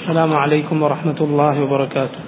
السلام عليكم ورحمة الله وبركاته.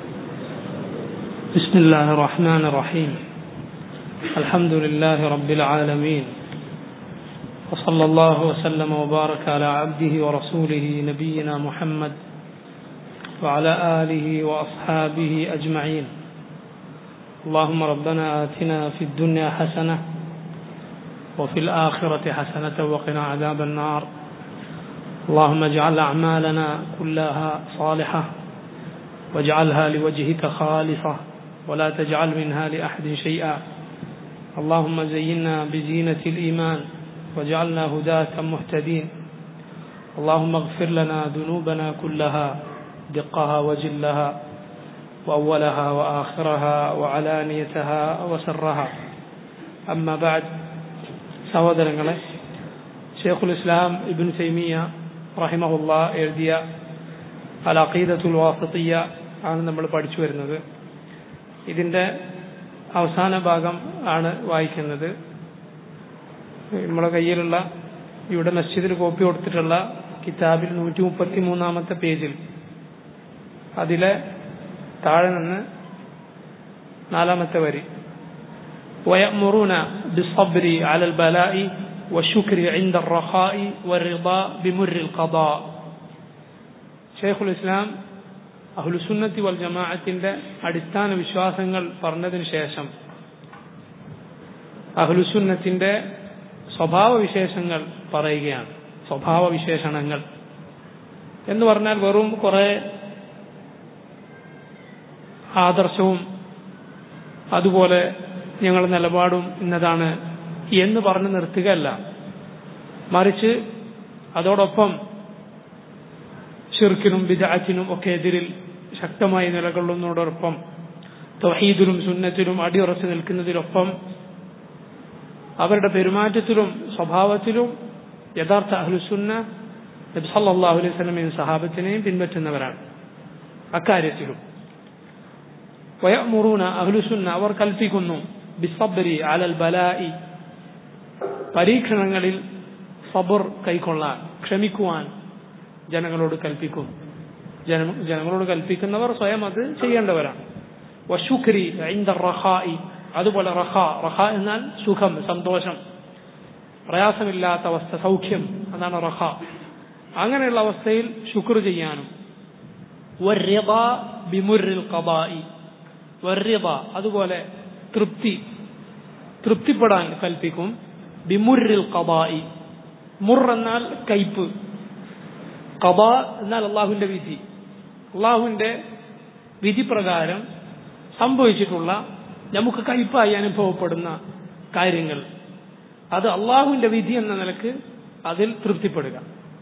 بسم الله الرحمن الرحيم. الحمد لله رب العالمين، وصلى الله وسلم وبارك على عبده ورسوله نبينا محمد وعلى آله وأصحابه أجمعين. اللهم ربنا آتنا في الدنيا حسنة وفي الآخرة حسنة وقنا عذاب النار. اللهم اجعل أعمالنا كلها صالحة واجعلها لوجهك خالصة ولا تجعل منها لأحد شيئا. اللهم زينا بزينة الإيمان واجعلنا هداة مهتدين. اللهم اغفر لنا ذنوبنا كلها دقها وجلها وأولها وآخرها وعلانيتها وسرها. أما بعد. സഹോദരങ്ങളെ, ഷെയ്ഖുൽ ഇസ്ലാം ഇബ്നു തൈമിയ റഹിമഹുല്ലാ എഴുതിയ അൽ അഖീദത്തുൽ വാസിത്തിയ്യ ആണ് നമ്മൾ പഠിച്ചു വരുന്നത്. ഇതിൻ്റെ അവസാന ഭാഗം ആണ് വായിക്കുന്നത്. നമ്മുടെ കയ്യിലുള്ള ഇവിടെ മസ്ജിദിൽ കോപ്പി കൊടുത്തിട്ടുള്ള കിതാബിൽ 133-ാമത്തെ പേജിൽ അതിലെ താഴെ നിന്ന് 4-ാമത്തെ വരി ويأمرون بالصبر على البلاء والشكر عند الرخاء والرضا بمر القضاء. ഷെയ്ഖുൽ ഇസ്ലാം അഹ്ലുസുന്നത്തി വൽ ജമാഅത്തിന്റെ അടിസ്ഥാന വിശ്വാസങ്ങൾ പറഞ്ഞതിന് ശേഷം അഹ്ലുസുന്നത്തിന്റെ സ്വഭാവ വിശേഷങ്ങൾ പറയുകയാണ്. സ്വഭാവ വിശേഷണങ്ങൾ എന്ന് പറഞ്ഞാൽ വെറും കുറെ ആദർശവും അതുപോലെ ഞങ്ങളുടെ നിലപാടും ഇന്നതാണ് എന്ന് പറഞ്ഞു നിർത്തുകയല്ല, മറിച്ച് അതോടൊപ്പം ശിർക്കിനും ബിദ്അത്തിനും ഒക്കെ എതിരിൽ ശക്തമായി നിലകൊള്ളുന്നതോടൊപ്പം തൗഹീദിലും സുന്നത്തിലും അടിയുറച്ചു നിൽക്കുന്നതിനൊപ്പം അവരുടെ പെരുമാറ്റത്തിലും സ്വഭാവത്തിലും യഥാർത്ഥ അഹ്ലുസുന്ന നബി സല്ലല്ലാഹു അലൈഹി വസല്ലമയും സഹാബത്തിനെയും പിൻപറ്റുന്നവരാണ്. അക്കാര്യത്തിലും വയഅ്മുറൂന അഹ്ലുസുന്ന അവർ കൽപ്പിക്കുന്നു ബിസ്സബ്രി അലൽ ബലാഇ പരീക്ഷണങ്ങളിൽ സബർ കൈക്കൊള്ളാൻ, ക്ഷമിക്കുവാൻ ജനങ്ങളോട് കൽപ്പിക്കും. ജനങ്ങളോട് കൽപ്പിക്കുന്നവർ സ്വയം അത് ചെയ്യേണ്ടവരാണ്. വശുക്രി ഇൻദ റഖാഇ അതുപോലെ റഖ എന്നാൽ സുഖം, സന്തോഷം, പ്രയാസമില്ലാത്ത അവസ്ഥ, സൗഖ്യം, അതാണ് റഖ. അങ്ങനെയുള്ള അവസ്ഥയിൽ ശുക്ർ ചെയ്യാനും വറിദാ ബിമുറിൽ ഖദാഇ വറിദ അതുപോലെ തൃപ്തിപ്പെടാൻ കൽപ്പിക്കും. ബിമുറിൽ ഖദാഇ മുർ എന്നാൽ കയ്പ്, ഖദാ എന്നാൽ അള്ളാഹുവിന്റെ വിധി. അള്ളാഹുവിന്റെ വിധി പ്രകാരം സംഭവിച്ചിട്ടുള്ള നമുക്ക് കയ്പായി അനുഭവപ്പെടുന്ന കാര്യങ്ങൾ, അത് അള്ളാഹുവിന്റെ വിധി എന്ന നിലക്ക് അതിൽ തൃപ്തിപ്പെടുക.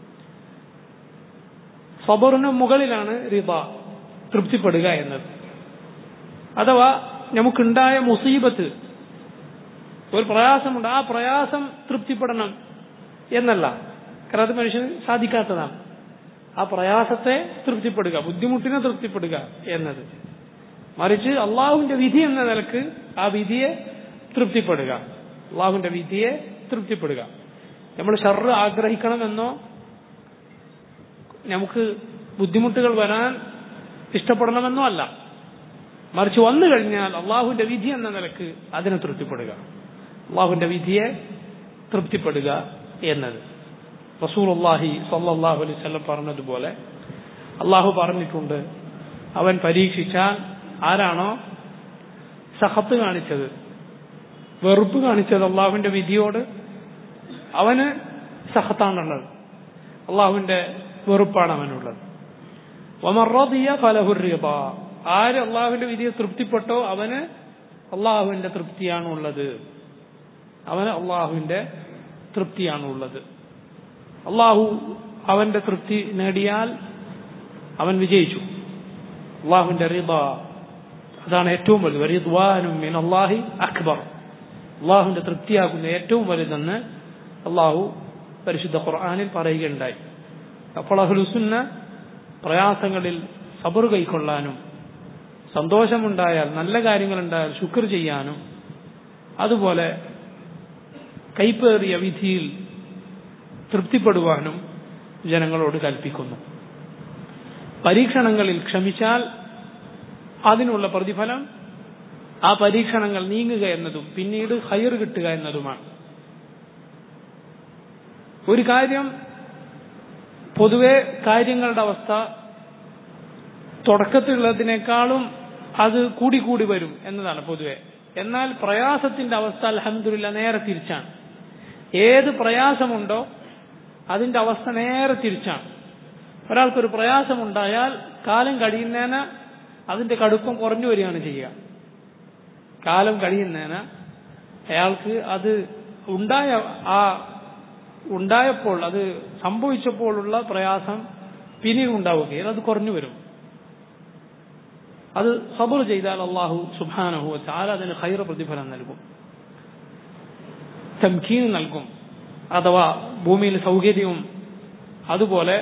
സബറിന് മുകളിലാണ് റിദ, തൃപ്തിപ്പെടുക എന്നത്. അഥവാ നമുക്കുണ്ടായ മുസീബത്ത്, ഒരു പ്രയാസമുണ്ട്, ആ പ്രയാസം തൃപ്തിപ്പെടണം എന്നല്ല, കാരണം അത് മനുഷ്യന് സാധിക്കാത്തതാണ്. ആ പ്രയാസത്തെ തൃപ്തിപ്പെടുക, ബുദ്ധിമുട്ടിനെ തൃപ്തിപ്പെടുക എന്നത്, മറിച്ച് അള്ളാഹുവിന്റെ വിധി എന്ന നിലക്ക് ആ വിധിയെ തൃപ്തിപ്പെടുക, അള്ളാഹുവിന്റെ വിധിയെ തൃപ്തിപ്പെടുക. നമ്മൾ ഷർറ് ആഗ്രഹിക്കണമെന്നോ നമുക്ക് ബുദ്ധിമുട്ടുകൾ വരാൻ ഇഷ്ടപ്പെടണമെന്നോ അല്ല, മറിച്ച് വന്നു കഴിഞ്ഞാൽ അള്ളാഹുവിന്റെ വിധി എന്ന നിലക്ക് അതിനെ തൃപ്തിപ്പെടുക, അള്ളാഹുവിന്റെ വിധിയെ തൃപ്തിപ്പെടുക എന്നത്. റസൂലുള്ളാഹി സ്വല്ലല്ലാഹു അലൈഹി വസല്ലം പറഞ്ഞതുപോലെ അള്ളാഹു പറഞ്ഞിട്ടുണ്ട്, അവൻ പരീക്ഷിച്ചാൽ ആരാണോ സഖത്ത് കാണിച്ചത്, വെറുപ്പ് കാണിച്ചത് അള്ളാഹുവിന്റെ വിധിയോട്, അവന് സഖത്താണുള്ളത്, അള്ളാഹുവിന്റെ വെറുപ്പാണ് അവനുള്ളത്. വമൻ റദിയ ഫലഹു റിദാ, ആര് അള്ളാഹുവിന്റെ വിധിയെ തൃപ്തിപ്പെട്ടോ അവന് അള്ളാഹുവിന്റെ തൃപ്തിയാണുള്ളത്, അവന് അള്ളാഹുവിന്റെ തൃപ്തിയാണുള്ളത്. അള്ളാഹു അവന്റെ തൃപ്തി നേടിയാൽ അവൻ വിജയിച്ചു. അള്ളാഹുവിന്റെ റിദാ അതാണ് ഏറ്റവും വലുത്. റിദ്വാനും മിനല്ലാഹി അക്ബർ, അള്ളാഹുവിന്റെ തൃപ്തിയാകുന്ന ഏറ്റവും വലുതെന്ന് അള്ളാഹു പരിശുദ്ധ ഖുർആനിൽ പറയുകയുണ്ടായി. അപ്പോൾ അഹ്ലുസുന്ന പ്രയാസങ്ങളിൽ സബർ കൈക്കൊള്ളാനും, സന്തോഷമുണ്ടായാൽ, നല്ല കാര്യങ്ങളുണ്ടായാൽ ശുക്ർ ചെയ്യാനും, അതുപോലെ കൈപ്പേറിയ വിധിയിൽ തൃപ്തിപ്പെടുവാനും ജനങ്ങളോട് കൽപ്പിക്കുന്നു. പരീക്ഷണങ്ങളിൽ ക്ഷമിച്ചാൽ അതിനുള്ള പ്രതിഫലം ആ പരീക്ഷണങ്ങൾ നീങ്ങുക എന്നതും പിന്നീട് ഖൈർ കിട്ടുക എന്നതുമാണ്. ഒരു കാര്യം, പൊതുവെ കാര്യങ്ങളുടെ അവസ്ഥ തുടക്കത്തിലുള്ളതിനേക്കാളും അത് കൂടി വരും എന്നതാണ് പൊതുവെ. എന്നാൽ പ്രയാസത്തിന്റെ അവസ്ഥ അൽഹംദുലില്ലാഹ് നേരെ തിരിച്ചാണ്. ഏത് പ്രയാസമുണ്ടോ അതിന്റെ അവസ്ഥ നേരെ തിരിച്ചാണ്. ഒരാൾക്കൊരു പ്രയാസമുണ്ടായാൽ കാലം കഴിയുന്നേന അതിന്റെ കടുപ്പം കുറഞ്ഞു വരികയാണ് ചെയ്യുക. കാലം കഴിയുന്നേന അയാൾക്ക് അത് ഉണ്ടായപ്പോൾ അത് സംഭവിച്ചപ്പോഴുള്ള പ്രയാസം പിന്നീട് ഉണ്ടാവുകയും അത് കുറഞ്ഞു വരും. അത് സബർ ചെയ്താൽ അല്ലാഹു സുബ്ഹാനഹു വ തആല അതിന് ഖൈർ പ്രതിഫലം നൽകും, തംകീൻ നൽകും. അഥവാ ഭൂമിയിൽ സൗകര്യവും അതുപോലെ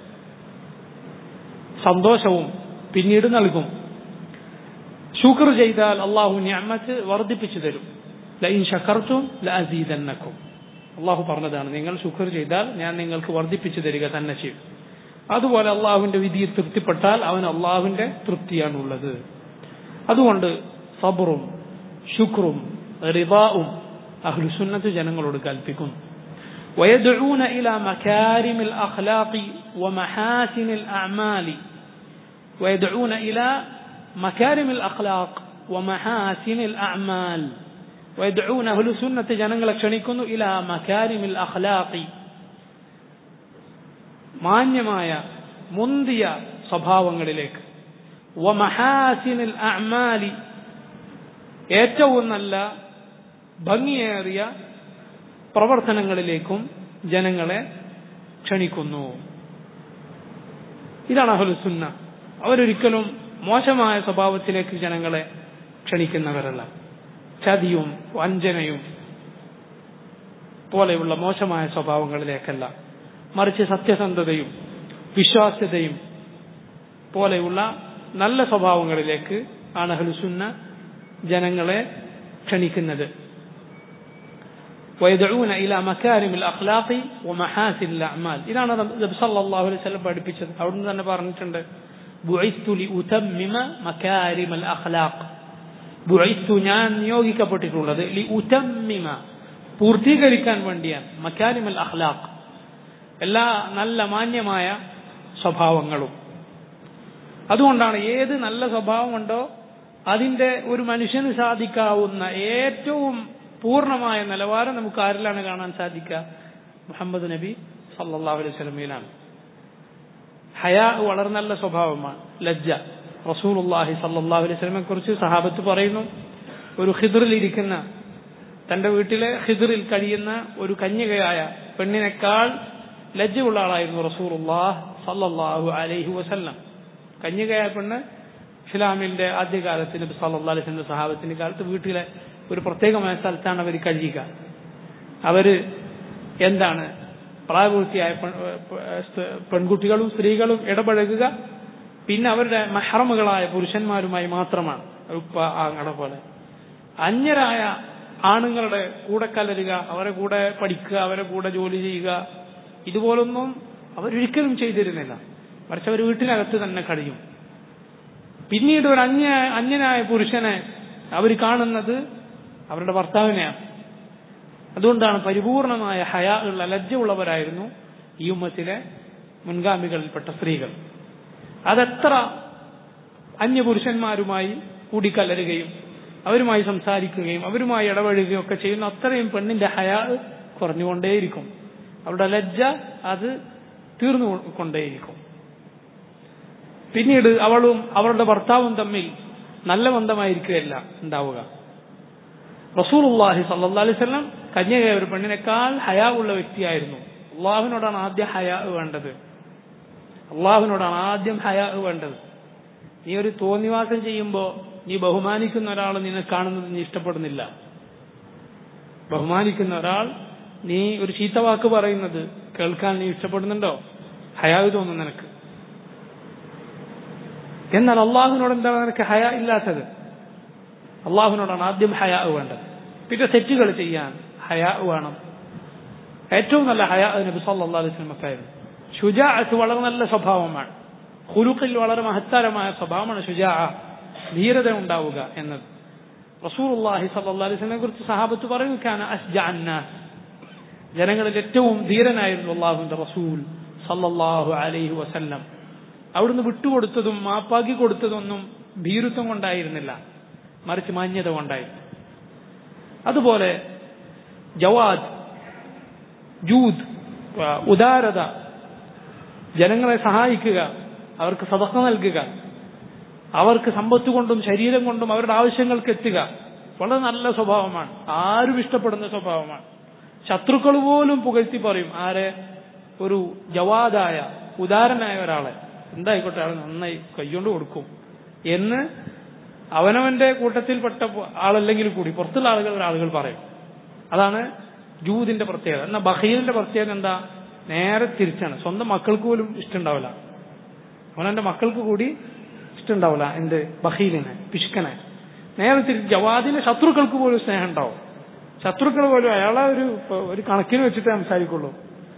സന്തോഷവും പിന്നീട് നൽകും. ശുക്ർ ചെയ്താൽ അല്ലാഹു നിഅമത്ത് വർദ്ധിപ്പിച്ചു തരും. ലഇൻ ശകർതും ലഅസീദന്നകും. അല്ലാഹു പറഞ്ഞതാണ്, നിങ്ങൾ ശുക്ർ ചെയ്താൽ ഞാൻ നിങ്ങൾക്ക് വർദ്ധിപ്പിച്ചു തരിക തന്നെ ചെയ്യും. അതുപോലെ അള്ളാഹുവിന്റെ വിധിയിൽ തൃപ്തിപ്പെട്ടാൽ അവൻ അള്ളാഹുവിന്റെ തൃപ്തിയാണുള്ളത്. അതുകൊണ്ട് സബറും ശുക്റും റിദാഉം അഹ്ലുസുന്നത്ത് ജനങ്ങളോട് കൽപ്പിക്കുന്നു. ويدعون إلى مكارم الأخلاق ومحاسن الأعمال ويدعون إلى مكارم الأخلاق ومحاسن الأعمال ويدعون أهل السنة جنങ്ങൾ ക്ഷണിക്കുന്നു إلى مكارم الأخلاق മാന്യമായ മുന്തിയ സ്വഭാവങ്ങളിലേക്ക്, വമഹാസിനിൽ അഅ്മാലി ഏറ്റവും നല്ല ഭംഗിയേറിയ പ്രവർത്തനങ്ങളിലേക്കും ജനങ്ങളെ ക്ഷണിക്കുന്നു. ഇതാണ് അഹ്ലുസ് സുന്ന. അവരൊരിക്കലും മോശമായ സ്വഭാവത്തിലേക്ക് ജനങ്ങളെ ക്ഷണിക്കുന്നവരല്ല. ചതിയും വഞ്ചനയും പോലെയുള്ള മോശമായ സ്വഭാവങ്ങളിലേക്കല്ല, മറിച്ച് സത്യസന്ധതയും വിശ്വാസ്യതയും പോലെയുള്ള നല്ല സ്വഭാവങ്ങളിലേക്ക് ആണ് അഹ്ലുസ് സുന്ന ജനങ്ങളെ ക്ഷണിക്കുന്നത്. ويدعون إلى مكارم الأخلاق ومحاسن الأعمال. ഇതാണ് നബി സല്ലല്ലാഹു അലൈഹി വസല്ലം പഠിപ്പിച്ചത്. അവിടുന്ന് തന്നെ പറഞ്ഞിട്ടുണ്ട്, ബുഇസ്തു ലിഉതമ്മിമ മകാരിമൽ അഖ്ലാഖ്. ബുഇസ്തു, ഞാൻ നിയോഗിക്കപ്പെട്ടിട്ടുള്ളത് ലിഉതമ്മിമ, പൂർത്തീകരിക്കാൻ വേണ്ടിയാണ്, മകാരിമൽ അഖ്ലാഖ്, എല്ലാ നല്ല മാന്യമായ സ്വഭാവങ്ങളും. അതുകൊണ്ടാണ് ഏത് നല്ല സ്വഭാവമുണ്ടോ അതിന്റെ ഒരു മനുഷ്യന് സാധിക്കാവുന്ന ഏറ്റവും പൂർണ്ണമായ നിലവാരം നമുക്ക് ആരിലാണ് കാണാൻ സാധിക്കുക? മുഹമ്മദ് നബി സല്ലല്ലാഹു അലൈഹി വസല്ലമയിലാണ്. ഹയാ വളരെ നല്ല സ്വഭാവമാണ്. ലജ്ജ, റസൂലുള്ളാഹി സല്ലല്ലാഹു അലൈഹി വസല്ലമയെ കുറിച്ച് സഹാബത്ത് പറയുന്നു, ഒരു ഖിദ്റിലിരിക്കുന്ന, തന്റെ വീട്ടിലെ ഖിദ്റിൽ കഴിയുന്ന ഒരു കന്യകയായ പെണ്ണിനേക്കാൾ ലജ്ജയുള്ള ആളായിരുന്നു റസൂലുള്ളാഹി സല്ലല്ലാഹു അലൈഹി വസല്ലം. കന്യകയായ പെണ്ണ് ഇസ്ലാമിന്റെ ആദ്യകാലത്ത് നബി സല്ലല്ലാഹു അലൈഹി വസല്ലം സഹാബത്തിന്റെ കാലത്ത് വീട്ടിലെ ഒരു പ്രത്യേകമായ സ്ഥലത്താണ് അവർ കഴിയുക. അവര് എന്താണ്, പ്രായപൂർത്തിയായ പെൺകുട്ടികളും സ്ത്രീകളും ഇടപഴകുക പിന്നെ അവരുടെ മഹ്റമുകളായ പുരുഷന്മാരുമായി മാത്രമാണ്. ഉപ്പ ആങ്ങളെ പോലെ അന്യരായ ആണുങ്ങളുടെ കൂടെ കലരുക, അവരെ കൂടെ പഠിക്കുക, അവരെ കൂടെ ജോലി ചെയ്യുക, ഇതുപോലൊന്നും അവരൊരിക്കലും ചെയ്തിരുന്നില്ല. മറിച്ച് അവർ വീട്ടിനകത്ത് തന്നെ കഴിയും. പിന്നീട് ഒരു അന്യനായ പുരുഷനെ അവർ കാണുന്നത് അവരുടെ ഭർത്താവിനെയാണ്. അതുകൊണ്ടാണ് പരിപൂർണമായ ഹയാ ഉള്ള ലജ്ജ ഉള്ളവരായിരുന്നു ഈ ഉമ്മത്തിലെ മുൻഗാമികളിൽപ്പെട്ട സ്ത്രീകൾ. അതെത്ര അന്യപുരുഷന്മാരുമായി കൂടിക്കലരുകയും അവരുമായി സംസാരിക്കുകയും അവരുമായി ഇടപഴകുകയും ഒക്കെ ചെയ്യുന്ന അത്രയും പെണ്ണിന്റെ ഹയാ കുറഞ്ഞുകൊണ്ടേയിരിക്കും. അവരുടെ ലജ്ജ അത് തീർന്നു കൊണ്ടേയിരിക്കും. പിന്നീട് അവളും അവരുടെ ഭർത്താവും തമ്മിൽ നല്ല ബന്ധമായിരിക്കുകയല്ല ഉണ്ടാവുക. റസൂലുള്ളാഹി സ്വല്ലല്ലാഹു അലൈഹി വസല്ലം കന്യകയായ ഒരു പെണ്ണിനേക്കാൾ ഹയാ ഉള്ള വ്യക്തിയായിരുന്നു. അള്ളാഹുവിനോടാണ് ആദ്യം ഹയാ വേണ്ടത്. അള്ളാഹുവിനോടാണ് ആദ്യം ഹയാ വേണ്ടത്. നീ ഒരു തോന്നിവാസം ചെയ്യുമ്പോൾ നീ ബഹുമാനിക്കുന്ന ഒരാൾ നിന്നെ കാണുന്നത് നീ ഇഷ്ടപ്പെടുന്നില്ല. ബഹുമാനിക്കുന്ന ഒരാൾ നീ ഒരു ചീത്തവാക്ക് പറയുന്നത് കേൾക്കാൻ നീ ഇഷ്ടപ്പെടുന്നുണ്ടോ? ഹയാ തോന്നും നിനക്ക്. എന്നാൽ അള്ളാഹുവിനോട് എന്താണ് നിനക്ക് ഹയാ ഇല്ലാത്തത്? അള്ളാഹുവിനോടാണ് ആദ്യം ഹയാ വേണ്ടത്. പിന്നെ തെറ്റുകൾ ചെയ്യാൻ ഹയാ വേണം. ഏറ്റവും നല്ല ഹയാ നബി സല്ലല്ലാഹു അലൈഹി വസല്ലമക്കായിരുന്നു. ശുജാഅത്ത് വളരെ നല്ല സ്വഭാവമാണ്. ഖുലുഖിൽ വളരെ മഹത്തരമായ സ്വഭാവമാണ് ശുജാഅ, ധീരത ഉണ്ടാവുക എന്നത്. റസൂലുള്ളാഹി സ്വല്ലല്ലാഹു അലൈഹി വസല്ലമയെ കുറിച്ച് സഹാബത്ത് പറയുന്നു, കാന അസ്ജഅൻ നാസ്, ജനങ്ങളിൽ ഏറ്റവും ധീരനായിരുന്നു അല്ലാഹുവിന്റെ റസൂൽ സല്ലല്ലാഹു അലൈഹി വസല്ലം. അവിടുന്ന് വിട്ടുകൊടുത്തതും മാപ്പാക്കി കൊടുത്തതൊന്നും ഭീരുത്വം കൊണ്ടായിരുന്നില്ല, മറിച്ച് മാന്യത കൊണ്ടായിരുന്നു. അതുപോലെ ജവാദ്, ജൂദ്, ഉദാരത, ജനങ്ങളെ സഹായിക്കുക, അവർക്ക് സദഖ നൽകുക, അവർക്ക് സമ്പത്ത് കൊണ്ടും ശരീരം കൊണ്ടും അവരുടെ ആവശ്യങ്ങൾക്ക് എത്തുക, വളരെ നല്ല സ്വഭാവമാണ്, ആരും ഇഷ്ടപ്പെടുന്ന സ്വഭാവമാണ്. ശത്രുക്കൾ പോലും പുകഴ്ത്തി പറയും ആരെ? ഒരു ജവാദായ ഉദാരനായ ഒരാളെ, എന്തായിക്കോട്ടെ ആൾ നന്നായി കൈകൊണ്ട് കൊടുക്കും എന്ന് അവനവന്റെ കൂട്ടത്തിൽപ്പെട്ട ആളല്ലെങ്കിൽ കൂടി പുറത്തുള്ള ആളുകൾ പറയും. അതാണ് ജൂദിന്റെ പ്രത്യേകത. എന്നാൽ ബഖീലിന്റെ പ്രത്യേകത എന്താ? നേരെ തിരിച്ചാണ്. സ്വന്തം മക്കൾക്ക് പോലും ഇഷ്ടമുണ്ടാവില്ല, അവനവന്റെ മക്കൾക്ക് കൂടി ഇഷ്ടമുണ്ടാവില്ല എന്ത്? ബഖീലിനെ, പിശുക്കനെ. നേരെ തിരിച്ച് ജവാദിന് ശത്രുക്കൾക്ക് പോലും സ്നേഹം ഉണ്ടാവും. ശത്രുക്കൾ പോലും അയാളെ ഒരു കണക്കിന് വെച്ചിട്ടേ സംസാരിക്കുള്ളൂ,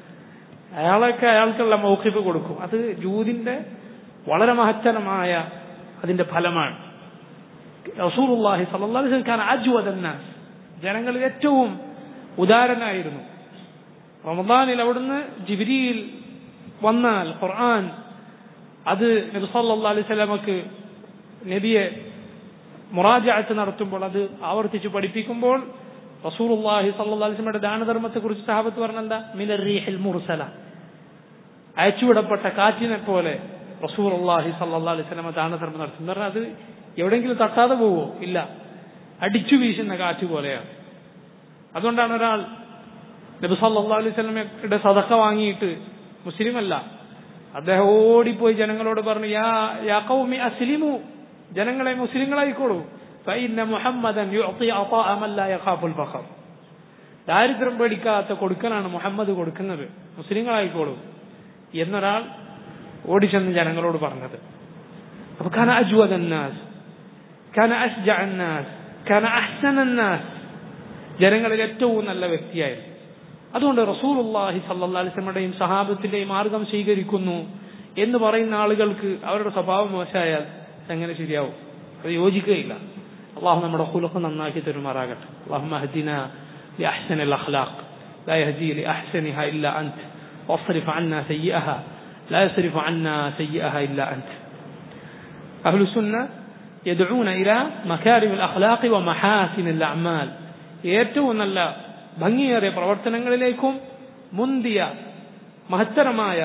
അയാൾക്കുള്ള മൗഖിഫ് കൊടുക്കും. അത് ജൂദിന്റെ വളരെ മഹത്തരമായ അതിന്റെ ഫലമാണ്. റസൂലുള്ളാഹി സ്വല്ലല്ലാഹു അലൈഹി വസല്ലം കാന അജ്വദൻ നാസ്, ജനങ്ങളിൽ ഏറ്റവും ഉദാരനായിരുന്നു. റമദാനിൽ അവിടുന്ന് ജിബ്രീൽ വന്നാൽ ഖുർആൻ അത് നബി സല്ലല്ലാഹു അലൈഹി വസല്ലമക്ക് നബിയെ മുറാജഅത്ത് നടത്തുമ്പോൾ അത് ആവർത്തിച്ച് പഠിപ്പിക്കുമ്പോൾ റസൂലുള്ളാഹി സ്വല്ലല്ലാഹു അലൈഹി വസല്ലമയുടെ ദാനധർമ്മത്തെ കുറിച്ച് സഹാബത്ത് പറഞ്ഞെന്താ? മിനർ റീഹിൽ മുർസല, അയച്ചുവിടപ്പെട്ട കാറ്റിനെ പോലെ റസൂലുള്ളാഹി സ്വല്ലല്ലാഹു അലൈഹി വസല്ലമ ദാനധർമ്മം നടത്തും. എന്ന് പറഞ്ഞാൽ അത് എവിടെയെങ്കിലും തട്ടാതെ പോവോ? ഇല്ല, അടിച്ചു വീശുന്ന കാറ്റ് പോലെയാണ്. അതുകൊണ്ടാണ് ഒരാൾ നബി സല്ലല്ലാഹു അലൈഹി വസല്ലമയുടെ സദഖ വാങ്ങിയിട്ട്, മുസ്ലിമല്ല, അദ്ദേഹം ഓടിപ്പോയി ജനങ്ങളോട് പറഞ്ഞു, യാ ഖൗമി അസ്ലിമു, ജനങ്ങളെ മുസ്ലിങ്ങളായിക്കോളൂ, ഫഇന്ന മുഹമ്മദൻ യുഅതി അതാഅ മൻ ലാ യഖാഫുൽ ഫഖർ, ദാരിദ്ര്യം പേടിക്കാത്ത കൊടുക്കലാണ് മുഹമ്മദ് കൊടുക്കുന്നത്, മുസ്ലിങ്ങളായിക്കോളൂ എന്നൊരാൾ ഓടിച്ചെന്ന് ജനങ്ങളോട് പറഞ്ഞത്. അപ്പൊ കാന അജ്വദൻ നാസ്, കാന അസ്ജഅൻ നാസ്, കാന അഹ്സനൻ നാസ്, ജനങ്ങളിൽ ഏറ്റവും നല്ല വ്യക്തിയായിരുന്നു. അതുകൊണ്ട് റസൂലുള്ളാഹി സ്വല്ലല്ലാഹു അലൈഹി വസല്ലമയുടെയും സഹാബത്തിന്റെയും മാർഗം സ്വീകരിക്കുന്നു എന്ന് പറയുന്ന ആളുകൾക്ക് അവരുടെ സ്വഭാവം മോശമായാൽ എങ്ങനെ ശരിയാവും? അത് യോജിക്കുകയില്ല. അള്ളാഹു നമ്മുടെ ഖുലുഖ് നന്നാക്കി തരുമാറാകട്ടെ. അല്ലാഹുമ്മ ഹദിനാ ലിഅഹ്സനിൽ അഖ്ലാഖ് ലാ യഹ്ദി ലിഅഹ്സനിഹാ ഇല്ലാ അൻത വസ്രിഫ് അന്നാ സയ്യിഅഹാ ലാ യസ്രിഫു അന്നാ സയ്യിഅഹാ ഇല്ലാ അൻത. അഹ്ലു സുന്ന യദ്ഊന ഇലാ മകാരിമിൽ അഖ്ലാഖി വ മഹാസിനിൽ അഅ്മാൽ, ഏറ്റവും നല്ല ഭംഗിയേറിയ പ്രവർത്തനങ്ങളിലേക്കും മുന്തിയ മഹത്തരമായ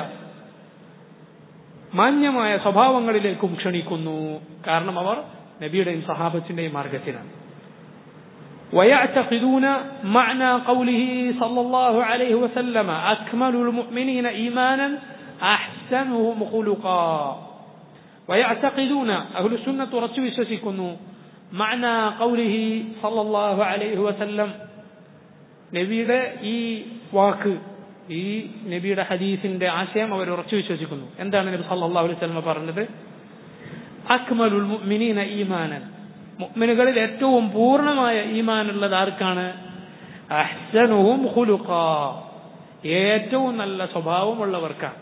മാന്യമായ സ്വഭാവങ്ങളിലേക്കും ക്ഷണിക്കുന്നു. കാരണം അവർ നബിയുടെയും സഹാബത്തിന്റെയും മാർഗത്തിലാണ്. ويعتقدون معنى قوله صلى الله عليه وسلم أكمل المؤمنين إيمانا أحسنهم خلقا. ويعتقدون أهل السنة رسول سيكونوا معنى قوله صلى الله عليه وسلم, നബിയുടെ ഈ വാക്ക്, ഈ നബിയുടെ ഹദീസിന്റെ ആശയം അവർ ഉറച്ചു വിശ്വസിക്കുന്നു. എന്താണ് നബി സല്ലല്ലാഹു അലൈഹി വസല്ലം പറഞ്ഞത്? അക്മലുൽ മുഅ്മിനീന ഈമാനൻ, മുഅ്മിനുകളിൽ ഏറ്റവും പൂർണ്ണമായ ഈമാനുള്ളത് ആർക്കാണ്? അഹ്സനുഹും ഖുലുഖാ, ഏറ്റവും നല്ല സ്വഭാവമുള്ളവർക്കാണ്.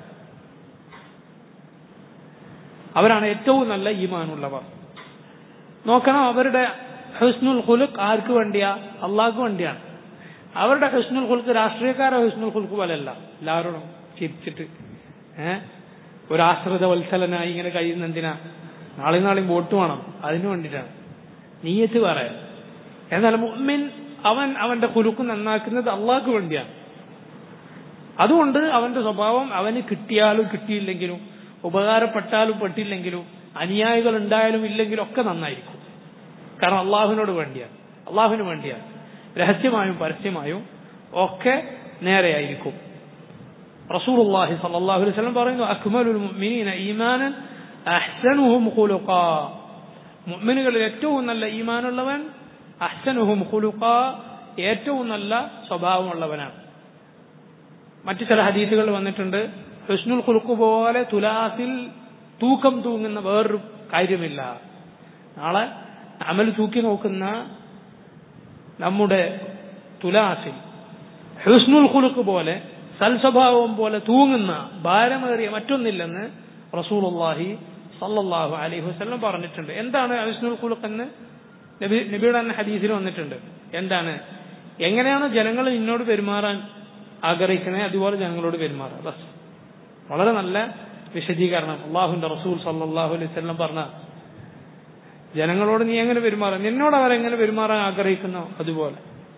അവരാണ് ഏറ്റവും നല്ല ഈമാനുള്ളവർ. നോക്കണം, അവരുടെ ഹുസ്നുൽ ഖുലുഖ് ആർക്ക് വേണ്ടിയാ? അള്ളാഹ്ക്ക് വേണ്ടിയാണ്. അവരുടെ ഹുസ്നുൽ ഖുൽഖ് രാഷ്ട്രീയക്കാരുടെ ഹുസ്നുൽ ഖുൽഖ് പോലെയല്ല, എല്ലാവരോടും ചിരിച്ചിട്ട് ഒരു ആശ്രിത വത്സലനായി ഇങ്ങനെ കഴിയുന്ന എന്തിനാ? നാളെയും വോട്ട് വേണം, അതിനു വേണ്ടിയിട്ടാണ്. നീയത്ത് പറയാം. എന്നാൽ മുഅ്മിൻ അവന്റെ ഖുലുഖ് നന്നാക്കുന്നത് അള്ളാഹ്ക്ക് വേണ്ടിയാണ്. അതുകൊണ്ട് അവന്റെ സ്വഭാവം അവന് കിട്ടിയാലും കിട്ടിയില്ലെങ്കിലും, ഉപകാരപ്പെട്ടാലും പെട്ടില്ലെങ്കിലും, അനുയായികൾ ഉണ്ടായാലും ഇല്ലെങ്കിലും ഒക്കെ നന്നായിരിക്കും. കാരണം അള്ളാഹുവിനോട് വേണ്ടിയാണ്, അള്ളാഹുവിന് വേണ്ടിയാണ്. രഹസ്യമായും പരസ്യമായും ഒക്കെ നേരെയായിരിക്കും. റസൂലുള്ളാഹി സ്വല്ലല്ലാഹു അലൈഹി വസല്ലം പറയുന്നു, അക്മലുൽ മുഅ്മിനീന ഈമാനൻ അഹ്സനുഹും ഖുലുഖാ, മുഅ്മിനുകളിൽ ഏറ്റവും നല്ല ഈമാനുള്ളവൻ അഹ്സനുഹും ഖുലുഖാ, ഏറ്റവും നല്ല സ്വഭാവമുള്ളവനാണ്. മറ്റു ചില ഹദീസുകൾ വന്നിട്ടുണ്ട്, ഹുസ്നുൽ ഖുലുഖ് പോലെ തുലാസിൽ തൂക്കം തൂങ്ങുന്ന വേറൊരു കാര്യമില്ല. നാളെ അമൽ തൂക്കി നോക്കുന്ന നമ്മുടെ തുലാസിൽ ഹുസ്നുൽ ഖുലുഖ് പോലെ, സൽസ്വഭാവം പോലെ തൂങ്ങുന്ന ഭാരമേറിയ മറ്റൊന്നില്ലെന്ന് റസൂലുള്ളാഹി സല്ലല്ലാഹു അലൈഹി വസല്ലം പറഞ്ഞിട്ടുണ്ട്. എന്താണ് ഹുസ്നുൽ ഖുലുഖ് എന്ന് നബിയുടെ തന്നെ ഹദീസിൽ വന്നിട്ടുണ്ട്. എന്താണ്, എങ്ങനെയാണ് ജനങ്ങൾ നിന്നോട് പെരുമാറാൻ ആഗ്രഹിക്കുന്നത് അതുപോലെ ജനങ്ങളോട് പെരുമാറുക. ബസ് വളരെ നല്ല വിശദീകരണം അള്ളാഹുവിന്റെ റസൂൽ സല്ലല്ലാഹു അലൈഹി വസല്ലം പറഞ്ഞ, ജനങ്ങളോട് നീ എങ്ങനെ പെരുമാറാൻ, നിന്നോട് അവരെങ്ങനെ പെരുമാറാൻ ആഗ്രഹിക്കുന്നോ അതുപോലെ.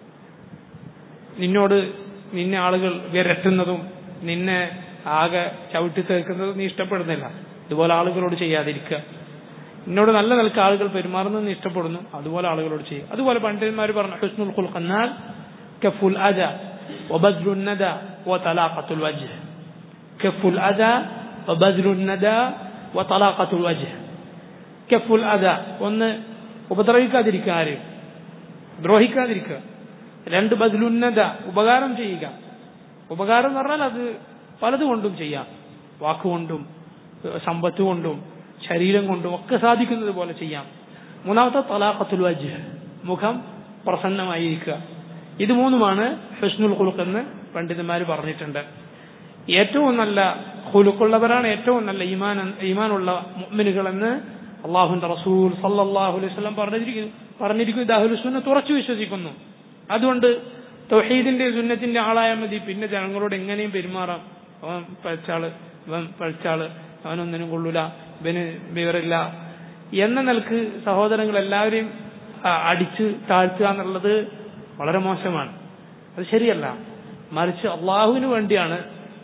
നിന്നെ ആളുകൾ വിരട്ടുന്നതും നിന്നെ ആകെ ചവിട്ടി തേക്കുന്നതും നീ ഇഷ്ടപ്പെടുന്നില്ല, അതുപോലെ ആളുകളോട് ചെയ്യാതിരിക്കുക. നിന്നോട് നല്ല നിലക്ക് ആളുകൾ പെരുമാറുന്നത് നീ ഇഷ്ടപ്പെടുന്നു, അതുപോലെ ആളുകളോട് ചെയ്യുക. അതുപോലെ പണ്ഡിതന്മാർ പറഞ്ഞു, ഹുസ്നുൽ ഖുൽഖ് എന്നാൽ കഫുൽ അദ വബദ്ലുൻ നദ വതലാഖത്തുൽ വജ്ഹ്. കഫുൽ അദ വബദ്ലുൻ നദ വതലാഖത്തുൽ വജ്ഹ്. കഫുൽ അദ, ഒന്ന് ഉപദ്രവിക്കാതിരിക്കുക, ആരെയും ദ്രോഹിക്കാതിരിക്കുക. രണ്ട്, ബദ്ലുൻ നദ, ഉപകാരം ചെയ്യുക. ഉപകാരം എന്ന് പറഞ്ഞാൽ അത് പലതുകൊണ്ടും ചെയ്യാം, വാക്കുകൊണ്ടും സമ്പത്ത് കൊണ്ടും ശരീരം കൊണ്ടും ഒക്കെ സാധിക്കുന്നത് പോലെ ചെയ്യാം. മൂന്നാമത്തെ തലാഖത്തുൽ വജ്ഹ്, മുഖം പ്രസന്നമായിരിക്കുക. ഇത് മൂന്നുമാണ് ഹുസ്നുൽ ഖുലുഖ് എന്ന് പണ്ഡിതന്മാർ പറഞ്ഞിട്ടുണ്ട്. ഏറ്റവും നല്ല ഖുലുഖുള്ളവരാണ് ഏറ്റവും നല്ല ഈമാനുള്ള മുഅ്മിനുകൾ എന്ന് അല്ലാഹുവിന്റെ റസൂൽ സല്ലല്ലാഹു അലൈഹി വസല്ലം പറഞ്ഞിരിക്കുന്നു. ഇത് അഹ്ലുസ് സുന്നത്ത് ഉറച്ചു വിശ്വസിക്കുന്നു. അതുകൊണ്ട് തൗഹീദിന്റെ സുന്നത്തിന്റെ ആളായാൽ മതി, പിന്നെ ജനങ്ങളോട് എങ്ങനെയും പെരുമാറാം. അവൻ പഴിച്ചാള് അവനൊന്നിനും കൊള്ളൂല, ഇവന് വിവരമില്ല എന്ന നിലക്ക് സഹോദരങ്ങൾ എല്ലാവരെയും അടിച്ച് താഴ്ത്തുക എന്നുള്ളത് വളരെ മോശമാണ്. അത് ശരിയല്ല. മറിച്ച് അള്ളാഹുവിന് വേണ്ടിയാണ്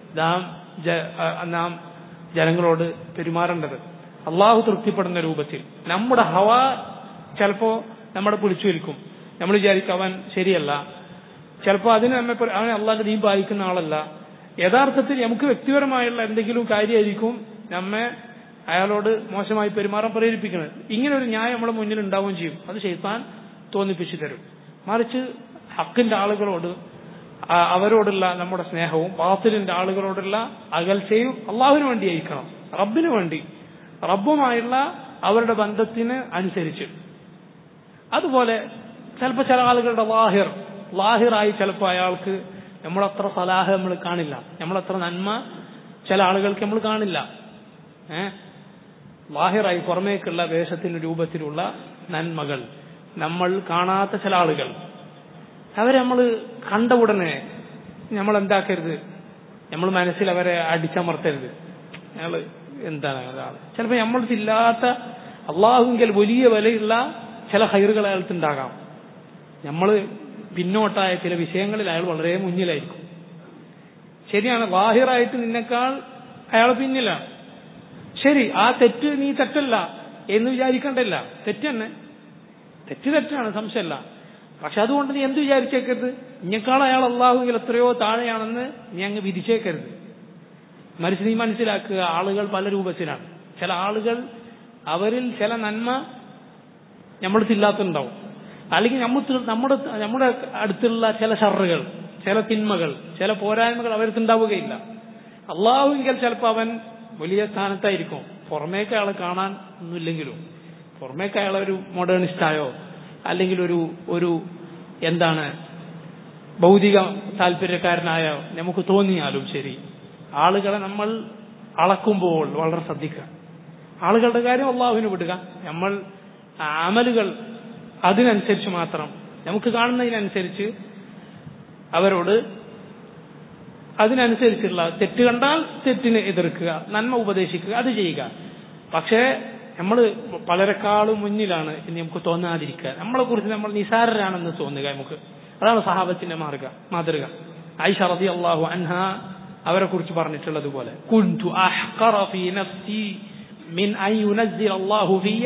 നാം ജനങ്ങളോട് പെരുമാറേണ്ടത്, അള്ളാഹു തൃപ്തിപ്പെടുന്ന രൂപത്തിൽ. നമ്മുടെ ഹവ ചിലപ്പോ നമ്മളെ പിടിച്ചു വലിക്കും. നമ്മൾ വിചാരിക്കും അവൻ ശരിയല്ല, ചിലപ്പോൾ അവൻ അള്ളാഹുന്റെ ദീൻ പാലിക്കുന്ന ആളല്ല. യഥാർത്ഥത്തിൽ നമുക്ക് വ്യക്തിപരമായുള്ള എന്തെങ്കിലും കാര്യമായിരിക്കും നമ്മെ അയാളോട് മോശമായി പെരുമാറാൻ പ്രേരിപ്പിക്കുന്നത്. ഇങ്ങനെ ഒരു ന്യായം നമ്മുടെ മുന്നിൽ ഉണ്ടാവുകയും ചെയ്യും. അത് ശൈത്താൻ തോന്നിപ്പിച്ചു തരും. മറിച്ച് ഹക്കിന്റെ ആളുകളോട് അവരോടുള്ള നമ്മുടെ സ്നേഹവും ബാത്തിലിന്റെ ആളുകളോടുള്ള അകൽച്ചയും അള്ളാഹുവിന് വേണ്ടിയായിരിക്കണം, റബ്ബിന് വേണ്ടി, റബ്ബുമായുള്ള അവരുടെ ബന്ധത്തിന് അനുസരിച്ച്. അതുപോലെ ചിലപ്പോൾ ചില ആളുകളുടെ ലാഹിറായി ചിലപ്പോൾ അയാൾക്ക് നമ്മളത്ര സലാഹ് നമ്മൾ കാണില്ല, നമ്മളത്ര നന്മ ചില ആളുകൾക്ക് നമ്മൾ കാണില്ല. ലാഹിറായി പുറമേക്കുള്ള വേഷത്തിന് രൂപത്തിലുള്ള നന്മകൾ നമ്മൾ കാണാത്ത ചില ആളുകൾ, അവരെ നമ്മൾ കണ്ട ഉടനെ നമ്മൾ എന്താക്കരുത്, നമ്മൾ മനസ്സിൽ അവരെ അടിച്ചമർത്തരുത്. അയാൾ എന്താണ് ഒരാൾ, ചിലപ്പോൾ നമ്മൾക്കില്ലാത്ത അള്ളാഹുവിൽ വലിയ വിലയുള്ള ചില ഹൈറുകൾ അയാൾക്കുണ്ടാകാം. നമ്മൾ പിന്നോട്ടായ ചില വിഷയങ്ങളിൽ അയാൾ വളരെ മുന്നിലായിരിക്കും. ശരിയാണ്, ലാഹിറായിട്ട് നിന്നെക്കാൾ അയാൾ പിന്നിലാണ്. ശരി, ആ തെറ്റ് നീ തെറ്റല്ല എന്ന് വിചാരിക്കണ്ടല്ല, തെറ്റ് തന്നെ, തെറ്റാണ്, സംശയമല്ല. പക്ഷെ അതുകൊണ്ട് നീ എന്ത് വിചാരിച്ചേക്കരുത്, ഇന്നേക്കാൾ അയാൾ അള്ളാഹുവിൽ എത്രയോ താഴെയാണെന്ന് നീ അങ്ങ് വിധിച്ചേക്കരുത്. മറിച്ച് നീ മനസ്സിലാക്കുക, ആളുകൾ പല രൂപത്തിലാണ്. ചില ആളുകൾ അവരിൽ ചില നന്മ നമ്മൾക്കില്ലാത്തുണ്ടാവും, അല്ലെങ്കിൽ നമ്മുടെ അടുത്തുള്ള ചില ഷർറുകൾ, ചില തിന്മകൾ, ചില പോരായ്മകൾ അവർക്കുണ്ടാവുകയില്ല. അള്ളാഹുവിൽ ചിലപ്പോൾ അവൻ വലിയ സ്ഥാനത്തായിരിക്കും, പുറമേക്ക് അയാളെ കാണാൻ ഒന്നുമില്ലെങ്കിലും, പുറമേക്ക് അയാളൊരു മോഡേണിസ്റ്റായോ അല്ലെങ്കിൽ ഒരു എന്താണ് ഭൗതിക താല്പര്യക്കാരനായോ നമുക്ക് തോന്നിയാലും ശരി, ആളുകളെ നമ്മൾ അളക്കുമ്പോൾ വളരെ ശ്രദ്ധിക്കുക. ആളുകളുടെ കാര്യം അള്ളാഹുവിന് വിടുക. നമ്മൾ അമലുകൾ അതിനനുസരിച്ച് മാത്രം, നമുക്ക് കാണുന്നതിനനുസരിച്ച് അവരോട് അതിനനുസരിച്ചുള്ള, തെറ്റ് കണ്ടാൽ തെറ്റിന് എതിർക്കുക, നന്മ ഉപദേശിക്കുക, അത് ചെയ്യുക. പക്ഷേ നമ്മൾ പലരെക്കാളും മുന്നിലാണ് എന്ന് നമുക്ക് തോന്നാതിരിക്കുക, നമ്മളെ കുറിച്ച് നമ്മൾ നിസാരരാണെന്ന് തോന്നുക നമുക്ക്. അതാണ് സഹാബത്തിന്റെ മാതൃക. ആയിഷ റളിയല്ലാഹു അൻഹ അവരെ കുറിച്ച് പറഞ്ഞിട്ടുള്ളതുപോലെ, കുൻതു അഹ്ഖറ ഫീ നഫ്സി മിൻ അൻ യുനസ്സില അല്ലാഹു ഫിയ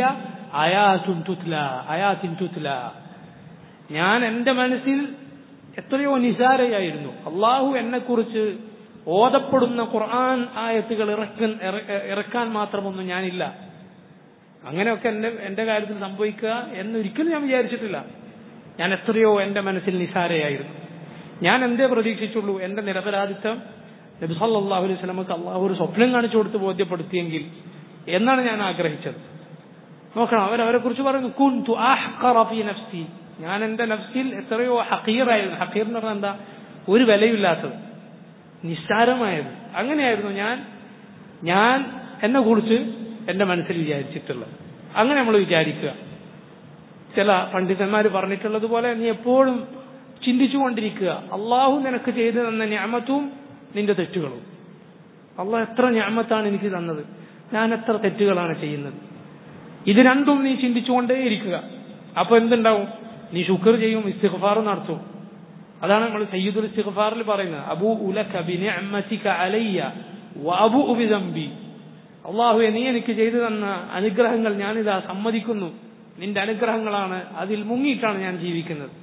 ആയാത്തിൻ തുത്ല. ഞാൻ എന്റെ മനസ്സിൽ എത്രയോ നിസാരയായിരുന്നു, അള്ളാഹു എന്നെ കുറിച്ച് ഓതപ്പെടുന്ന ഖുർആൻ ആയത്തുകൾ ഇറക്കാൻ മാത്രമൊന്നും ഞാനില്ല. അങ്ങനെയൊക്കെ എന്റെ കാര്യത്തിൽ സംഭവിക്കുക എന്നൊരിക്കലും ഞാൻ വിചാരിച്ചിട്ടില്ല. ഞാൻ എത്രയോ എന്റെ മനസ്സിൽ നിസാരയായിരുന്നു. ഞാൻ എന്തേ പ്രതീക്ഷിച്ചുള്ളൂ, എന്റെ നിരപരാധിത്വം നബി സല്ലല്ലാഹു അലൈഹി വസല്ലമക്ക് അള്ളാഹു ഒരു സ്വപ്നം കാണിച്ചു കൊടുത്ത് ബോധ്യപ്പെടുത്തിയെങ്കിൽ എന്നാണ് ഞാൻ ആഗ്രഹിച്ചത്. നോക്കണം, അവരെ കുറിച്ച് പറയുന്നു, കുൻതു അഹ്ഖറ ഫീ നഫ്സി, ഞാൻ എന്റെ നഫ്സിൽ എത്രയോ ഹഖീറായിരുന്നു. ഹഖീർ എന്ന് പറഞ്ഞാൽ എന്താ, ഒരു വിലയില്ലാത്തത്, നിസ്സാരമായത്. അങ്ങനെയായിരുന്നു ഞാൻ എന്നെ കുറിച്ച് എൻ്റെ മനസ്സിൽ വിചാരിച്ചിട്ടുള്ളത്. അങ്ങനെ നമ്മൾ വിചാരിക്കുക. ചില പണ്ഡിതന്മാർ പറഞ്ഞിട്ടുള്ളതുപോലെ നീ എപ്പോഴും ചിന്തിച്ചുകൊണ്ടിരിക്കുക, അള്ളാഹു നിനക്ക് ചെയ്തു തന്ന നിഅമത്തും നിന്റെ തെറ്റുകളും. അള്ളാഹ് എത്ര നിഅമത്താണ് എനിക്ക് തന്നത്, ഞാൻ എത്ര തെറ്റുകളാണ് ചെയ്യുന്നത്. ഇത് രണ്ടും നീ ചിന്തിച്ചുകൊണ്ടേയിരിക്കുക. അപ്പൊ എന്തുണ്ടാവും? നീ ശുക്ർ ചെയ്യും, ഇസ്തിഗ്ഫാർ നടത്തും. അതാണ് നമ്മൾ സയ്യിദുൽ ഇസ്തിഗ്ഫാറിൽ പറയുന്നത്, അബൂഉ ലക ബിനിഅമതിക അലയ്യ വഅബൂഉ ബിദംബി. അല്ലാഹുവേ, നീ എനിക്ക് ചെയ്തു തന്ന അനുഗ്രഹങ്ങൾ ഞാനിതാ സമ്മതിക്കുന്നു, നിന്റെ അനുഗ്രഹങ്ങളാണ്, അതിൽ മുങ്ങിയിട്ടാണ് ഞാൻ ജീവിക്കുന്നത്.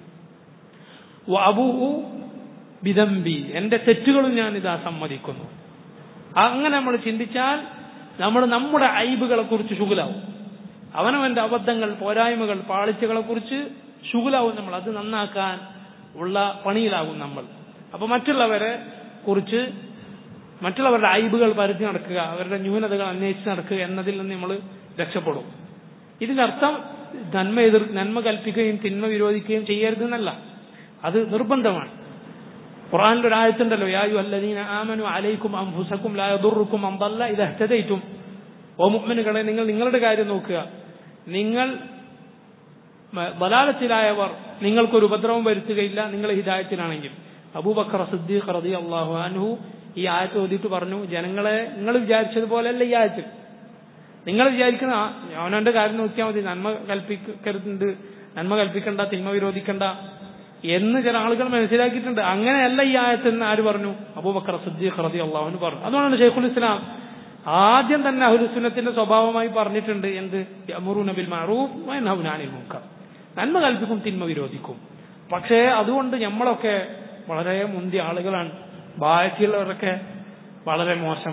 വഅബൂഉ ബിദംബി, എന്റെ തെറ്റുകളും ഞാനിതാ സമ്മതിക്കുന്നു. അങ്ങനെ നമ്മൾ ചിന്തിച്ചാൽ നമ്മൾ നമ്മുടെ ഐബുകളെ കുറിച്ച് ശുഗലാവും. അവനവന്റെ അബദ്ധങ്ങൾ, പോരായ്മകൾ, പാളിച്ചകളെ കുറിച്ച് ശുഗലാവും നമ്മൾ. അത് നന്നാക്കാൻ ഉള്ള പണിയിലാകും നമ്മൾ. അപ്പൊ മറ്റുള്ളവരെ കുറിച്ച്, മറ്റുള്ളവരുടെ ഐബുകൾ പരത്തി നടക്കുക, അവരുടെ ന്യൂനതകൾ അന്വേഷിച്ച് നടക്കുക എന്നതിൽ നിന്ന് നമ്മൾ രക്ഷപ്പെടും. ഇതിന്റെ അർത്ഥം നന്മ കൽപ്പിക്കുകയും തിന്മ വിരോധിക്കുകയും ചെയ്യരുതെന്നല്ല, അത് നിർബന്ധമാണ്. ഖുർആനിൽ ഒരു ആയത്തുണ്ടല്ലോ, യാ അയ്യുഹല്ലദീന ആമനു അലൈക്കും അൻഫുസക്കും ലാ യദുറുക്കും മൻ ضل ഇദാ ഇഹ്തദൈതും. ഓ മുഅ്മിനുകളെ, നിങ്ങൾ നിങ്ങളുടെ കാര്യം നോക്കുക, നിങ്ങൾ ദലാലത്തിലായവർ നിങ്ങൾക്കൊരു ഉപദ്രവം വരുത്തുകയില്ല നിങ്ങൾ ഹിദായത്തിലാണെങ്കിൽ. അബൂബക്കർ സിദ്ദീഖ് റളിയല്ലാഹു അൻഹു ഈ ആയത്ത് ഓതിയിട്ട് പറഞ്ഞു, ജനങ്ങളെ, നിങ്ങൾ വിചാരിച്ചതുപോലെയല്ല ഈ ആയത്ത്. നിങ്ങൾ വിചാരിക്കുന്ന അവനവന്റെ കാര്യം നോക്കിയാൽ മതി, നന്മ കൽപ്പിക്കണ്ട, തിന്മ വിരോധിക്കണ്ട എന്ന് ചില ആളുകൾ മനസ്സിലാക്കിയിട്ടുണ്ട്. അങ്ങനെയല്ല ഈ ആയത്ത് എന്ന് ആര് പറഞ്ഞു? അബൂബക്കർ സിദ്ദീഖ് റളിയല്ലാഹു അൻഹു പറഞ്ഞു. അതുകൊണ്ടാണ് ശൈഖുൽ ഇസ്ലാം ആദ്യം തന്നെ അഹ്ലുസ് സുന്നത്തിന്റെ സ്വഭാവമായി പറഞ്ഞിട്ടുണ്ട്, എന്ത്? യഅ്മുറൂന ബിൽ മഅറൂഫ് വയൻഹൗന അനിൽ മുൻകർ, നന്മ കൽപ്പിക്കും, തിന്മ വിരോധിക്കും. പക്ഷേ അതുകൊണ്ട് നമ്മളൊക്കെ വളരെ മുന്തിയ ആളുകളാണ്, ബാക്കിയുള്ളവരൊക്കെ വളരെ മോശം,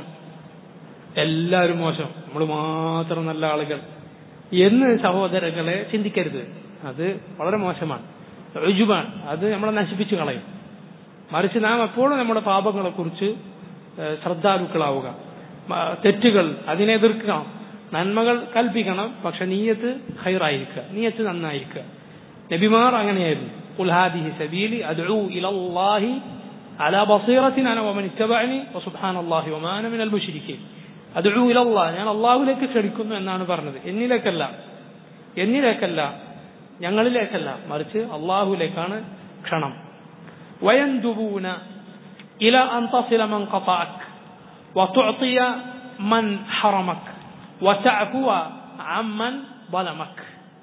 എല്ലാവരും മോശം, നമ്മൾ മാത്രം നല്ല ആളുകൾ എന്ന് സഹോദരങ്ങളെ ചിന്തിക്കരുത്. അത് വളരെ മോശമാണ്, ഉജുബാണ്, അത് നമ്മളെ നശിപ്പിച്ചു കളയും. മറിച്ച് നാം എപ്പോഴും നമ്മുടെ പാപങ്ങളെ കുറിച്ച് ശ്രദ്ധാലുക്കളാവുക, തെറ്റുകൾ അതിനെ എതിർക്കണം, നന്മകൾ കൽപ്പിക്കണം, പക്ഷെ നീയത്ത് ഖൈറായിരിക്കുക, നീയത്ത് നന്നായിരിക്കുക. നബിമാർ അങ്ങനെയായിരുന്നു. ഖുൽ ഹാദിഹി സബീലി അദ്ഉ ഇലല്ലാഹി അലാ ബസീറത്തിൻ അന വമൻ ഇത്തബഅനി വസുബ്ഹാനല്ലാഹി വമാ അന മിനൽ മുശ്രിക്കീൻ. അദ്ഉ ഇലല്ലാഹ്, ഞാൻ അല്ലാഹുവിലേക്ക് ക്ഷണിക്കുന്നു എന്നാണ് പറഞ്ഞത്. എന്നിലേക്കല്ല, ഞങ്ങളിലേക്കല്ല, മറിച്ച് അല്ലാഹുവിലേക്കാണ് ക്ഷണം. വയൻദുബൂന ഇല അൻ തസില മൻ ഖതഅക വതുഅതിയ മൻ ഹറമക വതഅഫുവ അമ്മൻ ളമക.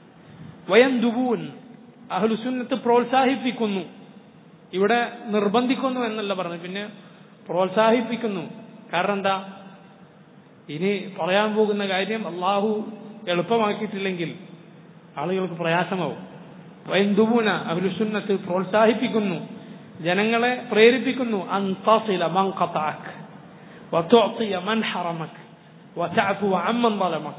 വയൻദുബൂൻ, അഹ്ലുസുന്നത്ത് പ്രോത്സാഹിപ്പിക്കുന്നു. ഇവിടെ നിർബന്ധിക്കുന്നു എന്നല്ല പറഞ്ഞത്, പിന്നെ പ്രോത്സാഹിപ്പിക്കുന്നു. കാരണം എന്താ? ഇനി പറയാൻ പോകുന്ന കാര്യം അള്ളാഹു എളുപ്പമാക്കിയിട്ടില്ലെങ്കിൽ ആളുകൾക്ക് പ്രയാസമാവും. വയൻദുബൂന, അഹ്ലുസുന്നത്ത് പ്രോത്സാഹിപ്പിക്കുന്നു, ജനങ്ങളെ പ്രേരിപ്പിക്കുന്നു. അൻ തസില മൻ ഖതഅക വതുഅതിയ മൻ ഹറമക വതഅഫുവ അമ്മൻ ളമക.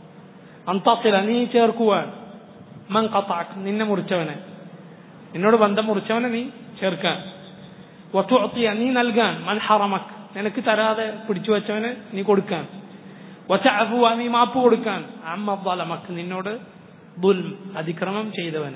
അൻ തസില, നീ ചേർക്കുവാൻ, മൻ ഖതഅക, നിന്നെ മുറിച്ചവനെ, നിന്നോട് ബന്ധം മുറിച്ചവനെ നീ ചേർക്കാൻ, വതുഅതിയ, നീ നൽകാൻ, മൻ ഹറമക, നിനക്ക് തരാതെ പിടിച്ചു വെച്ചവന് നീ കൊടുക്കാൻ, വതഅഫുവ, നീ മാപ്പ് കൊടുക്കാൻ, അമ്മൻ ളമക, നിന്നോട് ദുൽം, അതിക്രമം ചെയ്തവന്.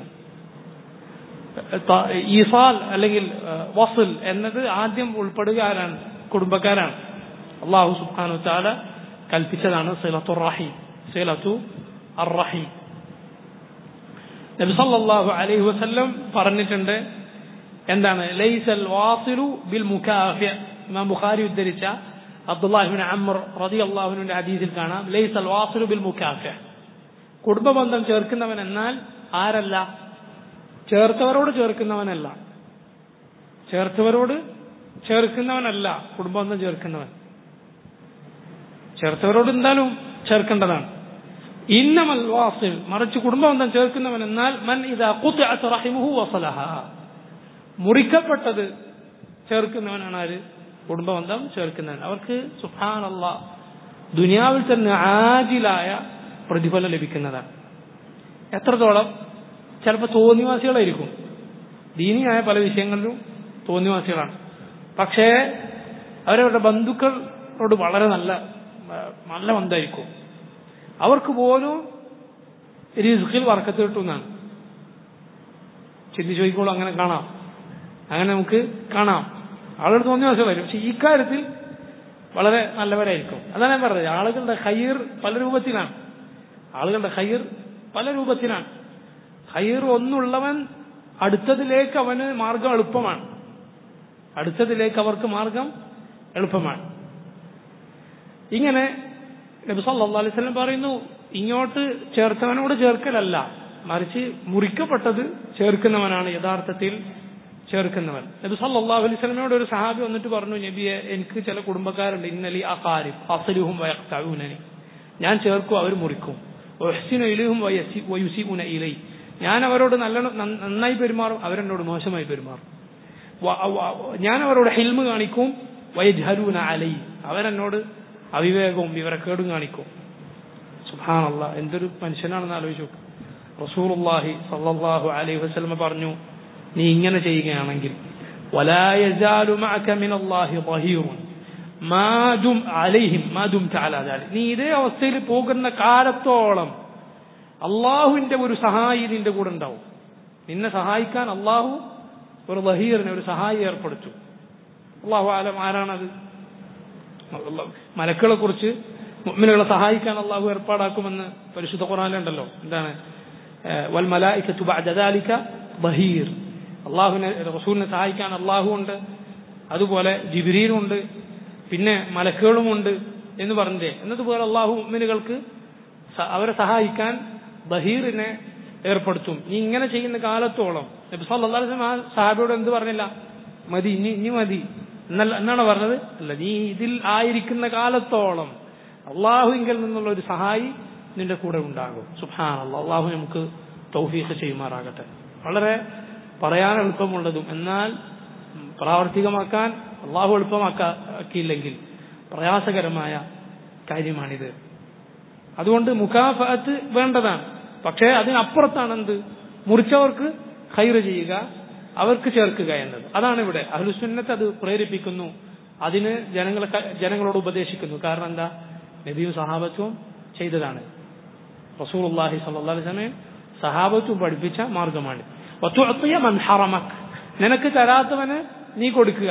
ഈസാൽ അല്ലെങ്കിൽ വസ്ൽ എന്നത് ആദ്യം ഉൾപ്പെടുക ആരാണ്? കുടുംബക്കാരാണ്. അല്ലാഹു സുബ്ഹാനഹു വതആല കൽപ്പിച്ചതാണ് സിലത്തുർ റഹീം, സിലത്തു അർ-റഹീം. നബി സല്ലല്ലാഹു അലൈഹി വസല്ലം പറഞ്ഞിട്ടുണ്ട്, എന്താണ്? ലൈസൽ വാസിലു ബിൽ മുകാഫി. ഇമാം ബുഖാരി ഉദ്ധരിച്ച അബ്ദുല്ലാഹി ഇബ്നു അംർ റളിയല്ലാഹു അൻഹുവിന്റെ ഹദീസിൽ കാണാം, ലൈസൽ വാസിലു ബിൽ മുകാഫി, കുടുംബബന്ധം ചേർക്കുന്നവൻ എന്നാൽ ആരല്ല? ചേർത്തവരോട് ചേർക്കുന്നവനല്ല, കുടുംബബന്ധം ചേർക്കുന്നവൻ. ചേർത്തവരോട് എന്തായാലും ചേർക്കേണ്ടതാണ്. ഇന്നമൽ വാസിൽ, മറിച്ച് കുടുംബബന്ധം ചേർക്കുന്നവൻ എന്നാൽ മൻ ഇദാ ഖുതിഅത് റഹിമുഹു വസലഹ, മുറിക്കപ്പെട്ടത് ചേർക്കുന്നവനാണ് ആര്? കുടുംബബന്ധം ചേർക്കുന്നവൻ. അവർക്ക് സുബ്ഹാനല്ലാഹ് ദുനിയാവിൽ തന്നെ ആജിലായ പ്രതിഫലം ലഭിക്കുന്നതാണ്. എത്രത്തോളം? ചിലപ്പോൾ തോന്നിവാസികളായിരിക്കും, ദീനിയായ പല വിഷയങ്ങളിലും തോന്നിവാസികളാണ്, പക്ഷേ അവരവരുടെ ബന്ധുക്കളോട് വളരെ നല്ല ബന്ധമായിരിക്കും. അവർക്ക് പോലും റിസ്ഖിൽ ബർക്കത്ത് കിട്ടുന്നതാണ്. ചിന്തിച്ചു നോക്കിക്കോളൂ, അങ്ങനെ നമുക്ക് കാണാം. ആളുകൾ തോന്നിവാസികളായിരിക്കും, പക്ഷെ ഈ കാര്യത്തിൽ വളരെ നല്ലവരായിരിക്കും. അതാണ് ഞാൻ പറഞ്ഞത്, ആളുകളുടെ ഖൈർ പല രൂപത്തിലാണ്. ആളുകളുടെ ഖൈർ പല രൂപത്തിലാണ്. ഖൈർ ഒന്നുള്ളവൻ അടുത്തതിലേക്ക് അവന് മാർഗം എളുപ്പമാണ്. അടുത്തതിലേക്ക് അവർക്ക് മാർഗം എളുപ്പമാണ്. ഇങ്ങനെ നബി സല്ലല്ലാഹു അലൈഹി വസല്ലം പറയുന്നു, ഇങ്ങോട്ട് ചേർത്തവനോട് ചേർക്കലല്ല, മറിച്ച് മുറിക്കപ്പെട്ടത് ചേർക്കുന്നവനാണ് യഥാർത്ഥത്തിൽ ചേർക്കുന്നവൻ. നബി സല്ലല്ലാഹു അലൈഹി വസല്ലമയോട് ഒരു സഹാബി വന്നിട്ട് പറഞ്ഞു, നബിയെ, എനിക്ക് ചില കുടുംബക്കാരുണ്ട്, ഇന്നലി അഖാരിബ് അസ്ലുഹും വയഖ്തഊനനി, ഞാൻ ചേർക്കും അവർ മുറിക്കും, വഹ്സിനു ഇലൈഹിം വയുസിഉന ഇലൈ, ഞാൻ അവരോട് നന്നായി പെരുമാറും, അവരെന്നോട് മോശമായി പെരുമാറും, ഞാൻ അവരോട് ഹിൽമ് കാണിക്കും, വയജ്ഹലൂന അലൈ, അവരെന്നോട് അവിവേകവും വിവരക്കേടും കാണിക്കും. സുബ്ഹാനല്ലാഹ്, എന്തൊരു മനുഷ്യനാണെന്ന് ആലോചിച്ചു. റസൂലുള്ളാഹി സ്വല്ലല്ലാഹു അലൈഹി വസല്ലം പറഞ്ഞു, നീ ഇങ്ങനെ ചെയ്യുകയാണെങ്കിൽ വലാ യസാലു മഅക മിനല്ലാഹി ളഹീറുൻ മാ ദും അലൈഹിം മാ ദുംത അലാ ദാലിക്, നീ ഇതേ അവസ്ഥയിൽ പോകുന്ന കാലത്തോളം അള്ളാഹുവിന്റെ ഒരു സഹായി നിന്റെ കൂടെ ഉണ്ടാവും. നിന്നെ സഹായിക്കാൻ അള്ളാഹു ഒരു ലഹീറിനെ, ഒരു സഹായി ഏർപ്പെടുത്തും. അള്ളാഹു ആലം ആരാണത്? മലക്കുകളെ കുറിച്ച് മുഅ്മിനുകളെ സഹായിക്കാൻ അള്ളാഹു ഏർപ്പാടാക്കുമെന്ന് പരിശുദ്ധ ഖുർആനിലുണ്ടല്ലോ. എന്താണ്? വൽ മലായികതു ബഅദ ദാലിക ദഹീർ, അള്ളാഹുവിനെ റസൂലിനെ സഹായിക്കാൻ അള്ളാഹു ഉണ്ട്, അതുപോലെ ജിബ്രീലുണ്ട്, പിന്നെ മലക്കുകളുമുണ്ട് എന്ന് പറഞ്ഞില്ലേ. എന്നതുപോലെ അള്ളാഹു മുഅ്മിനുകൾക്ക് അവരെ സഹായിക്കാൻ ബഹീറിനെ ഏർപ്പെടുത്തും. നീ ഇങ്ങനെ ചെയ്യുന്ന കാലത്തോളം. നബി സല്ലല്ലാഹു അലൈഹി വസല്ലം ആ സഹാബിയോട് എന്ത് പറഞ്ഞില്ല? മതി, ഇനി മതി എന്നാണ് പറഞ്ഞത്? അല്ല, നീ ഇതിൽ ആയിരിക്കുന്ന കാലത്തോളം അള്ളാഹുവിങ്കിൽ നിന്നുള്ള ഒരു സഹായി നിന്റെ കൂടെ ഉണ്ടാകും. സുബ്ഹാനല്ലാഹ്, അള്ളാഹു നമുക്ക് തൗഫീഖ് ചെയ്യുമാറാകട്ടെ. വളരെ പറയാൻ എളുപ്പമുള്ളതും എന്നാൽ പ്രാവർത്തികമാക്കാൻ അള്ളാഹു എളുപ്പമാക്കിയില്ലെങ്കിൽ പ്രയാസകരമായ കാര്യമാണിത്. അതുകൊണ്ട് മുകാഫഅത്ത് വേണ്ടതാണ്. പക്ഷേ അതിനപ്പുറത്താണ് എന്ത്? മുറിച്ചവർക്ക് ഖൈർ ചെയ്യുക, അവർക്ക് ചേർക്കുക എന്നത്. അതാണ് ഇവിടെ അഹ്ലുസുന്നത്ത് അത് പ്രേരിപ്പിക്കുന്നു, അതിന് ജനങ്ങളോട് ഉപദേശിക്കുന്നു. കാരണം എന്താ? നബിയും സഹാബത്തും ചെയ്തതാണ്. റസൂലുള്ളാഹി സ്വല്ലല്ലാഹു അലൈഹി വസല്ലം സഹാബത്തും പഠിപ്പിച്ച മാർഗമാണ്. വതുഅതിയ മൻ ഹറമക്, നിനക്ക് തരാത്തവന് നീ കൊടുക്കുക,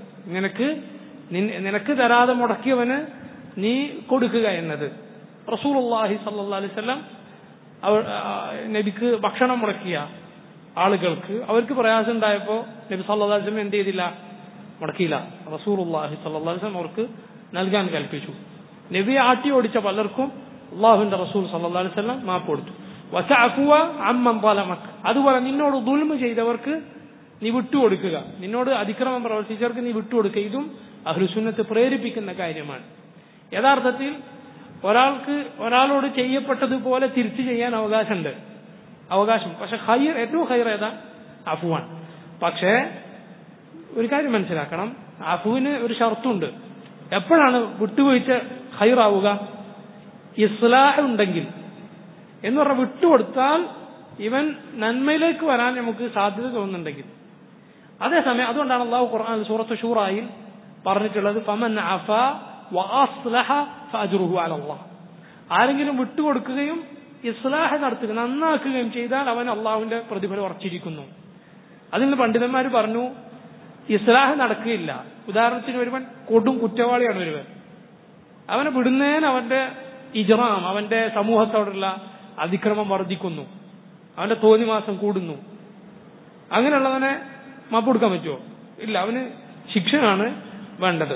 നിനക്ക് തരാതെ മുടക്കിയവന് നീ കൊടുക്കുക എന്നത്. റസൂലുള്ളാഹി സ്വല്ലല്ലാഹു അലൈഹി വസല്ലം നബിക്ക് ഭക്ഷണം മുടക്കിയ ആളുകൾക്ക് അവർക്ക് പ്രയാസം ഉണ്ടായപ്പോൾ നബി സല്ലല്ലാഹു അലൈഹി വസല്ലം എന്ത് ചെയ്തില്ല? മുടക്കിയില്ല. റസൂലുള്ളാഹി സ്വല്ലല്ലാഹു അലൈഹി വസല്ലം അവർക്ക് നൽകാൻ കൽപ്പിച്ചു. നബിയെ ആട്ടി ഓടിച്ച പലർക്കും അള്ളാഹുവിന്റെ റസൂൽ സല്ലല്ലാഹു അലൈഹി വസല്ലം മാപ്പ് കൊടുത്തു. വതഅഫുവ അമ്മൻ ളലമക്, അതുപോലെ നിന്നോട് ദുൽമ ചെയ്തവർക്ക് നീ വിട്ടുകൊടുക്കുക, നിന്നോട് അതിക്രമം പ്രവർത്തിച്ചവർക്ക് നീ വിട്ടുകൊടുക്കുക. ഇതും അഹ്ലുസുന്നത്ത് പ്രേരിപ്പിക്കുന്ന കാര്യമാണ്. യഥാർത്ഥത്തിൽ ഒരാളോട് ചെയ്യപ്പെട്ടതുപോലെ തിരിച്ചു ചെയ്യാൻ അവകാശം. പക്ഷെ ഏറ്റവും ഖൈർ ഏതാ? അഫുവാൻ. പക്ഷേ ഒരു കാര്യം മനസ്സിലാക്കണം, അഫുവിന് ഒരു ഷർത്തുണ്ട്. എപ്പോഴാണ് വിട്ടുവീഴ്ച ഖൈറാവുക? ഇസ്ലാഹ് ഉണ്ടെങ്കിൽ. എന്ന് പറഞ്ഞാൽ വിട്ടുകൊടുത്താൽ ഇവൻ നന്മയിലേക്ക് വരാൻ നമുക്ക് സാധ്യത തോന്നുന്നുണ്ടെങ്കിൽ. അതേസമയം അതുകൊണ്ടാണ് അല്ലാഹു ഖുർആൻ സൂറത്ത് ശൂറായിൽ പറഞ്ഞിട്ടുള്ളത്, ഫമൻ അഫാ വഅസ്ലഹ ഫഅജ്റുഹു അലല്ലാഹ്, ആരെങ്കിലും വിട്ടുകൊടുക്കുകയും ഇസ്ലാഹ് നടത്തുക, നന്നാക്കുകയും ചെയ്താൽ അവൻ അള്ളാഹുവിന്റെ പ്രതിഫലം ഉറച്ചിരിക്കുന്നു. അതിന് പണ്ഡിതന്മാർ പറഞ്ഞു, ഇസ്ലാഹ് നടക്കുകയില്ല. ഉദാഹരണത്തിന് ഒരുവൻ കൊടും കുറ്റവാളിയാണ്. അവനെ വിടുന്നതിന് അവന്റെ ഇജ്റാം, അവന്റെ സമൂഹത്തോടുള്ള അതിക്രമം വർദ്ധിക്കുന്നു, അവന്റെ തോന്നിവാസം കൂടുന്നു. അങ്ങനെയുള്ളവനെ മാപ്പ് കൊടുക്കാൻ പറ്റുമോ? ഇല്ല. അവന് ശിക്ഷയാണ് വേണ്ടത്.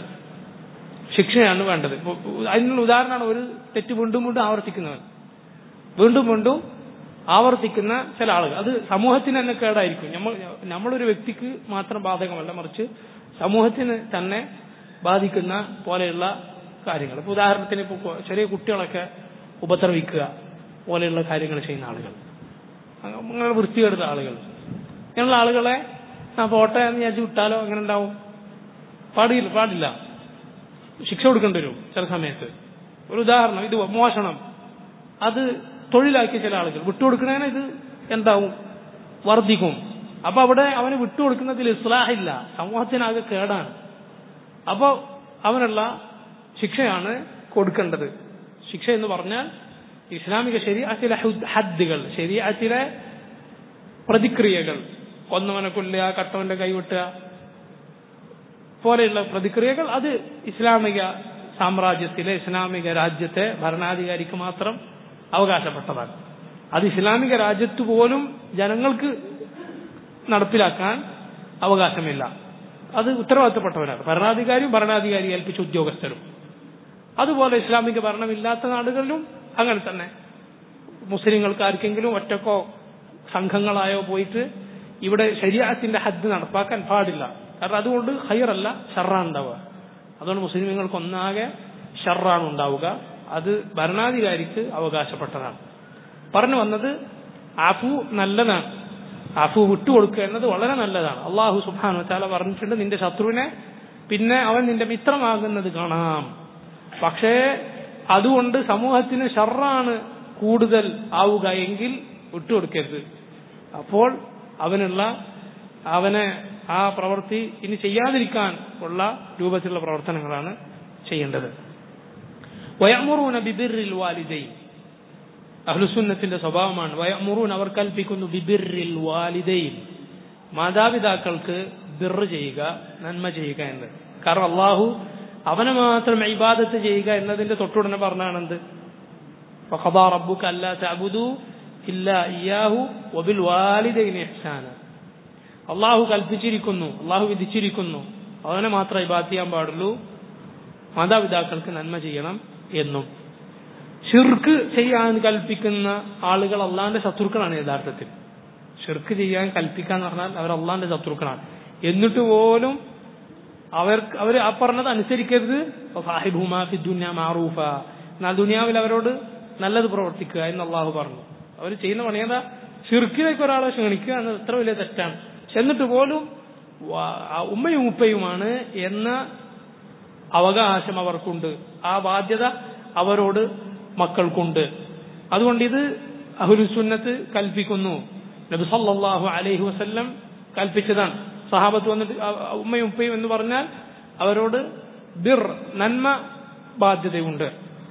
അതിനുള്ള ഉദാഹരണമാണ് ഒരു തെറ്റ് വീണ്ടും ആവർത്തിക്കുന്ന ചില ആളുകൾ. അത് സമൂഹത്തിന് തന്നെ കേടായിരിക്കും. നമ്മളൊരു വ്യക്തിക്ക് മാത്രം ബാധകമല്ല, മറിച്ച് സമൂഹത്തിന് തന്നെ ബാധിക്കുന്ന പോലെയുള്ള കാര്യങ്ങൾ. ഇപ്പൊ ഉദാഹരണത്തിന് ഇപ്പോൾ ചെറിയ കുട്ടികളൊക്കെ ഉപദ്രവിക്കുക പോലെയുള്ള കാര്യങ്ങൾ ചെയ്യുന്ന ആളുകൾ, അങ്ങനെ വൃത്തികെടുത്ത ആളുകൾ, ഇങ്ങനെയുള്ള ആളുകളെ പോട്ടെ എന്ന് വിചാരിച്ച് വിട്ടാലോ അങ്ങനെ ഉണ്ടാവും? പാടില്ല. ശിക്ഷ കൊടുക്കേണ്ടി വരും ചില സമയത്ത്. ഒരു ഉദാഹരണം, ഇത് മോഷണം, അത് തൊഴിലാക്കിയ ചില ആളുകൾ വിട്ടുകൊടുക്കുന്നതിന് ഇത് എന്താവും? വർദ്ധിക്കും. അപ്പൊ അവിടെ അവന് വിട്ടുകൊടുക്കുന്നതിൽ ഇസ്ലാഹില്ല, സമൂഹത്തിനാകെ കേടാണ്. അപ്പോ അവനുള്ള ശിക്ഷയാണ് കൊടുക്കേണ്ടത്. ശിക്ഷ എന്ന് പറഞ്ഞാൽ ഇസ്ലാമിക ശരീഅത്തിലെ ഹദ്ദുകൾ, ശരീഅത്തിലെ പ്രതിക്രിയകൾ, കൊന്നവനെ കൊല്ലുക, കട്ടവന്റെ കൈവെട്ടുക പോലെയുള്ള പ്രതിക്രിയകൾ, അത് ഇസ്ലാമിക സാമ്രാജ്യത്തിലെ ഇസ്ലാമിക രാജ്യത്തെ ഭരണാധികാരിക്ക് മാത്രം അവകാശപ്പെട്ടതാണ്. അത് ഇസ്ലാമിക രാജ്യത്ത് പോലും ജനങ്ങൾക്ക് നടപ്പിലാക്കാൻ അവകാശമില്ല. അത് ഉത്തരവാദിത്തപ്പെട്ടവരാണ് ഭരണാധികാരിയും ഭരണാധികാരി ഏൽപ്പിച്ച ഉദ്യോഗസ്ഥരും. അതുപോലെ ഇസ്ലാമിക ഭരണമില്ലാത്ത നാടുകളിലും അങ്ങനെ തന്നെ മുസ്ലിങ്ങൾക്ക് ആർക്കെങ്കിലും ഒറ്റക്കോ സംഘങ്ങളായോ പോയിട്ട് ഇവിടെ ശരീഅത്തിന്റെ ഹദ് നടപ്പാക്കാൻ പാടില്ല. കാരണം അതുകൊണ്ട് ഖൈറല്ല, ഷർറാണ് ഉണ്ടാവുക. അതുകൊണ്ട് മുസ്ലിങ്ങൾക്ക് ഒന്നാകെ ഷർറാണ് ഉണ്ടാവുക. അത് ഭരണാധികാരിക്ക് അവകാശപ്പെട്ടതാണ്. പറഞ്ഞു വന്നത് അഫു നല്ലതാണ്, അഫു വിട്ടുകൊടുക്കുക എന്നത് വളരെ നല്ലതാണ്. അള്ളാഹു സുബ്ഹാനഹു വ തആല പറഞ്ഞിട്ടുണ്ട്, നിന്റെ ശത്രുവിനെ പിന്നെ അവൻ നിന്റെ മിത്രമാകുന്നത് കാണാം. പക്ഷേ അതുകൊണ്ട് സമൂഹത്തിന് ഷർറാണ് കൂടുതൽ ആവുക എങ്കിൽ വിട്ടുകൊടുക്കരുത്. അപ്പോൾ അവനെ ആ പ്രവൃത്തി ഇനി ചെയ്യാതിരിക്കാൻ ഉള്ള രൂപത്തിലുള്ള പ്രവർത്തനങ്ങളാണ് ചെയ്യേണ്ടത്. വയഅ്മുറൂന ബിബിർറിൽ വാലിദൈൻ, അഹ്ലുസുന്നത്തിന്റെ സ്വഭാവമാണ്. വയഅ്മുറൂന, അവർ കൽപ്പിക്കുന്നു, ബിബിർറിൽ വാലിദൈൻ, മാതാപിതാക്കൾക്ക് ബിർറ് ചെയ്യുക, നന്മ ചെയ്യുക എന്ന്. കാരണം അള്ളാഹു അവനെ മാത്രം ഇബാദത്ത് ചെയ്യുക എന്നതിന്റെ തൊട്ടുടനെ പറഞ്ഞാണെന്ത്? ഫഖദാ റബ്ബുക അല്ലാ തഅബുദൂ ഇല്ലാ ഇയ്യാഹു വബിൽ വാലിദൈനി ഇഹ്സാന. അള്ളാഹു കൽപ്പിച്ചിരിക്കുന്നു, അള്ളാഹു വിധിച്ചിരിക്കുന്നു, അവനെ മാത്രം ഇബാദത്ത് ചെയ്യാൻ പാടുള്ളൂ, മാതാപിതാക്കൾക്ക് നന്മ ചെയ്യണം എന്നും. ഷിർക്ക് ചെയ്യാൻ കൽപ്പിക്കുന്ന ആളുകൾ അള്ളാന്റെ ശത്രുക്കളാണ്. യഥാർത്ഥത്തിൽ ഷിർക്ക് ചെയ്യാൻ കൽപ്പിക്കാന്ന് പറഞ്ഞാൽ അവർ അള്ളാന്റെ ശത്രുക്കളാണ്. എന്നിട്ട് പോലും അവർ ആ പറഞ്ഞത് അനുസരിക്കരുത്. സാഹിബുമാ ഫി ദുനിയ മഅറൂഫ, എന്നാൽ ദുനിയാവിൽ അവരോട് നല്ലത് പ്രവർത്തിക്കുക എന്ന് അള്ളാഹു പറഞ്ഞു. അവർ ചെയ്യുന്ന പണിയതാ ഷിർക്കിലേക്ക് ഒരാളെ ക്ഷണിക്കുക എന്നത് എത്ര വലിയ തെറ്റാണ്. എന്നിട്ട് പോലും ഉമ്മയും ഉപ്പയുമാണ് എന്ന അവകാശം അവർക്കുണ്ട്, ആ ബാധ്യത അവരോട് മക്കൾക്കുണ്ട്. അതുകൊണ്ട് ഇത് അഹ്ലുസുന്നത്ത് കൽപ്പിക്കുന്നു. നബി സല്ലല്ലാഹു അലൈഹി വസല്ലം കൽപ്പിച്ചതാണ്. സഹാബത്ത് വന്നിട്ട് ഉമ്മയും ഉപ്പയും എന്ന് പറഞ്ഞാൽ അവരോട് ബിർ, നന്മ ബാധ്യതയുണ്ട്.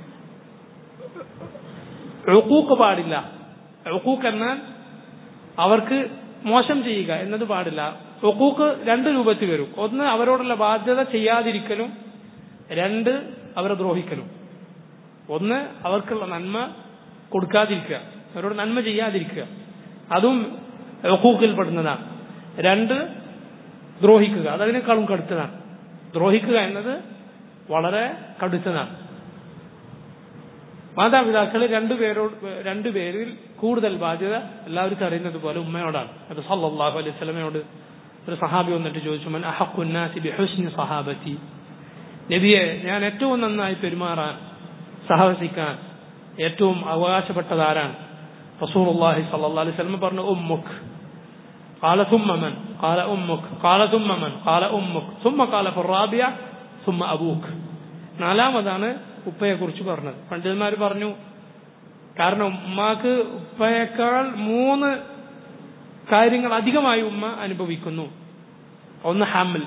ഉഖൂഖ് പാടില്ല. ഉഖൂഖ് എന്നാൽ അവർക്ക് മോശം ചെയ്യുക എന്നത് പാടില്ല. ഉഖൂഖ് രണ്ട് രൂപത്തിൽ വരും. ഒന്ന്, അവരോടുള്ള ബാധ്യത ചെയ്യാതിരിക്കലും, രണ്ട്, അവരെ ദ്രോഹിക്കലും. ഒന്ന്, അവർക്കുള്ള നന്മ കൊടുക്കാതിരിക്കുക, അവരോട് നന്മ ചെയ്യാതിരിക്കുക, അതും ഉഖൂഖിൽ പെടുന്നതാണ്. രണ്ട്, ദ്രോഹിക്കുക, അതതിനേക്കാളും കടുത്തതാണ്. ദ്രോഹിക്കുക എന്നത് വളരെ കടുത്തതാണ്. മാതാപിതാക്കൾ രണ്ടുപേരിൽ കൂടുതൽ ബാധ്യത എല്ലാവർക്കും അറിയുന്നത് പോലെ ഉമ്മയോടാണ്. അത് സല്ലല്ലാഹു അലൈഹി വസല്ലമയോട് ഒരു സഹാബി വന്നിട്ട് ചോദിച്ചു, മൻ അഹഖുൻ നാസി ബിഹുസ്നി സഹാബത്തി, നബിയെ, ഞാൻ ഏറ്റവും നന്നായി പെരുമാറാൻ, സഹവസിക്കാൻ ഏറ്റവും അവകാശപ്പെട്ടതാരാണ്? റസൂലുള്ളാഹി സ്വല്ലല്ലാഹു അലൈഹി വസല്ലം പറഞ്ഞു, ഉമ്മുക്. قال ثم من قال أمك قال ثم من قال أمك ثم قال في الرابعة ثم أبوك. നാലാമതാണ് ഉപ്പയെ കുറിച്ച് പറഞ്ഞത്. പണ്ഡിതന്മാർ പറഞ്ഞു, കാരണം ഉമ്മാക്ക് ഉപ്പയേക്കാൾ 3 കാര്യങ്ങൾ അധികമായി ഉമ്മ അനുഭവിക്കുന്നു. ഒന്ന് ഹംൽ,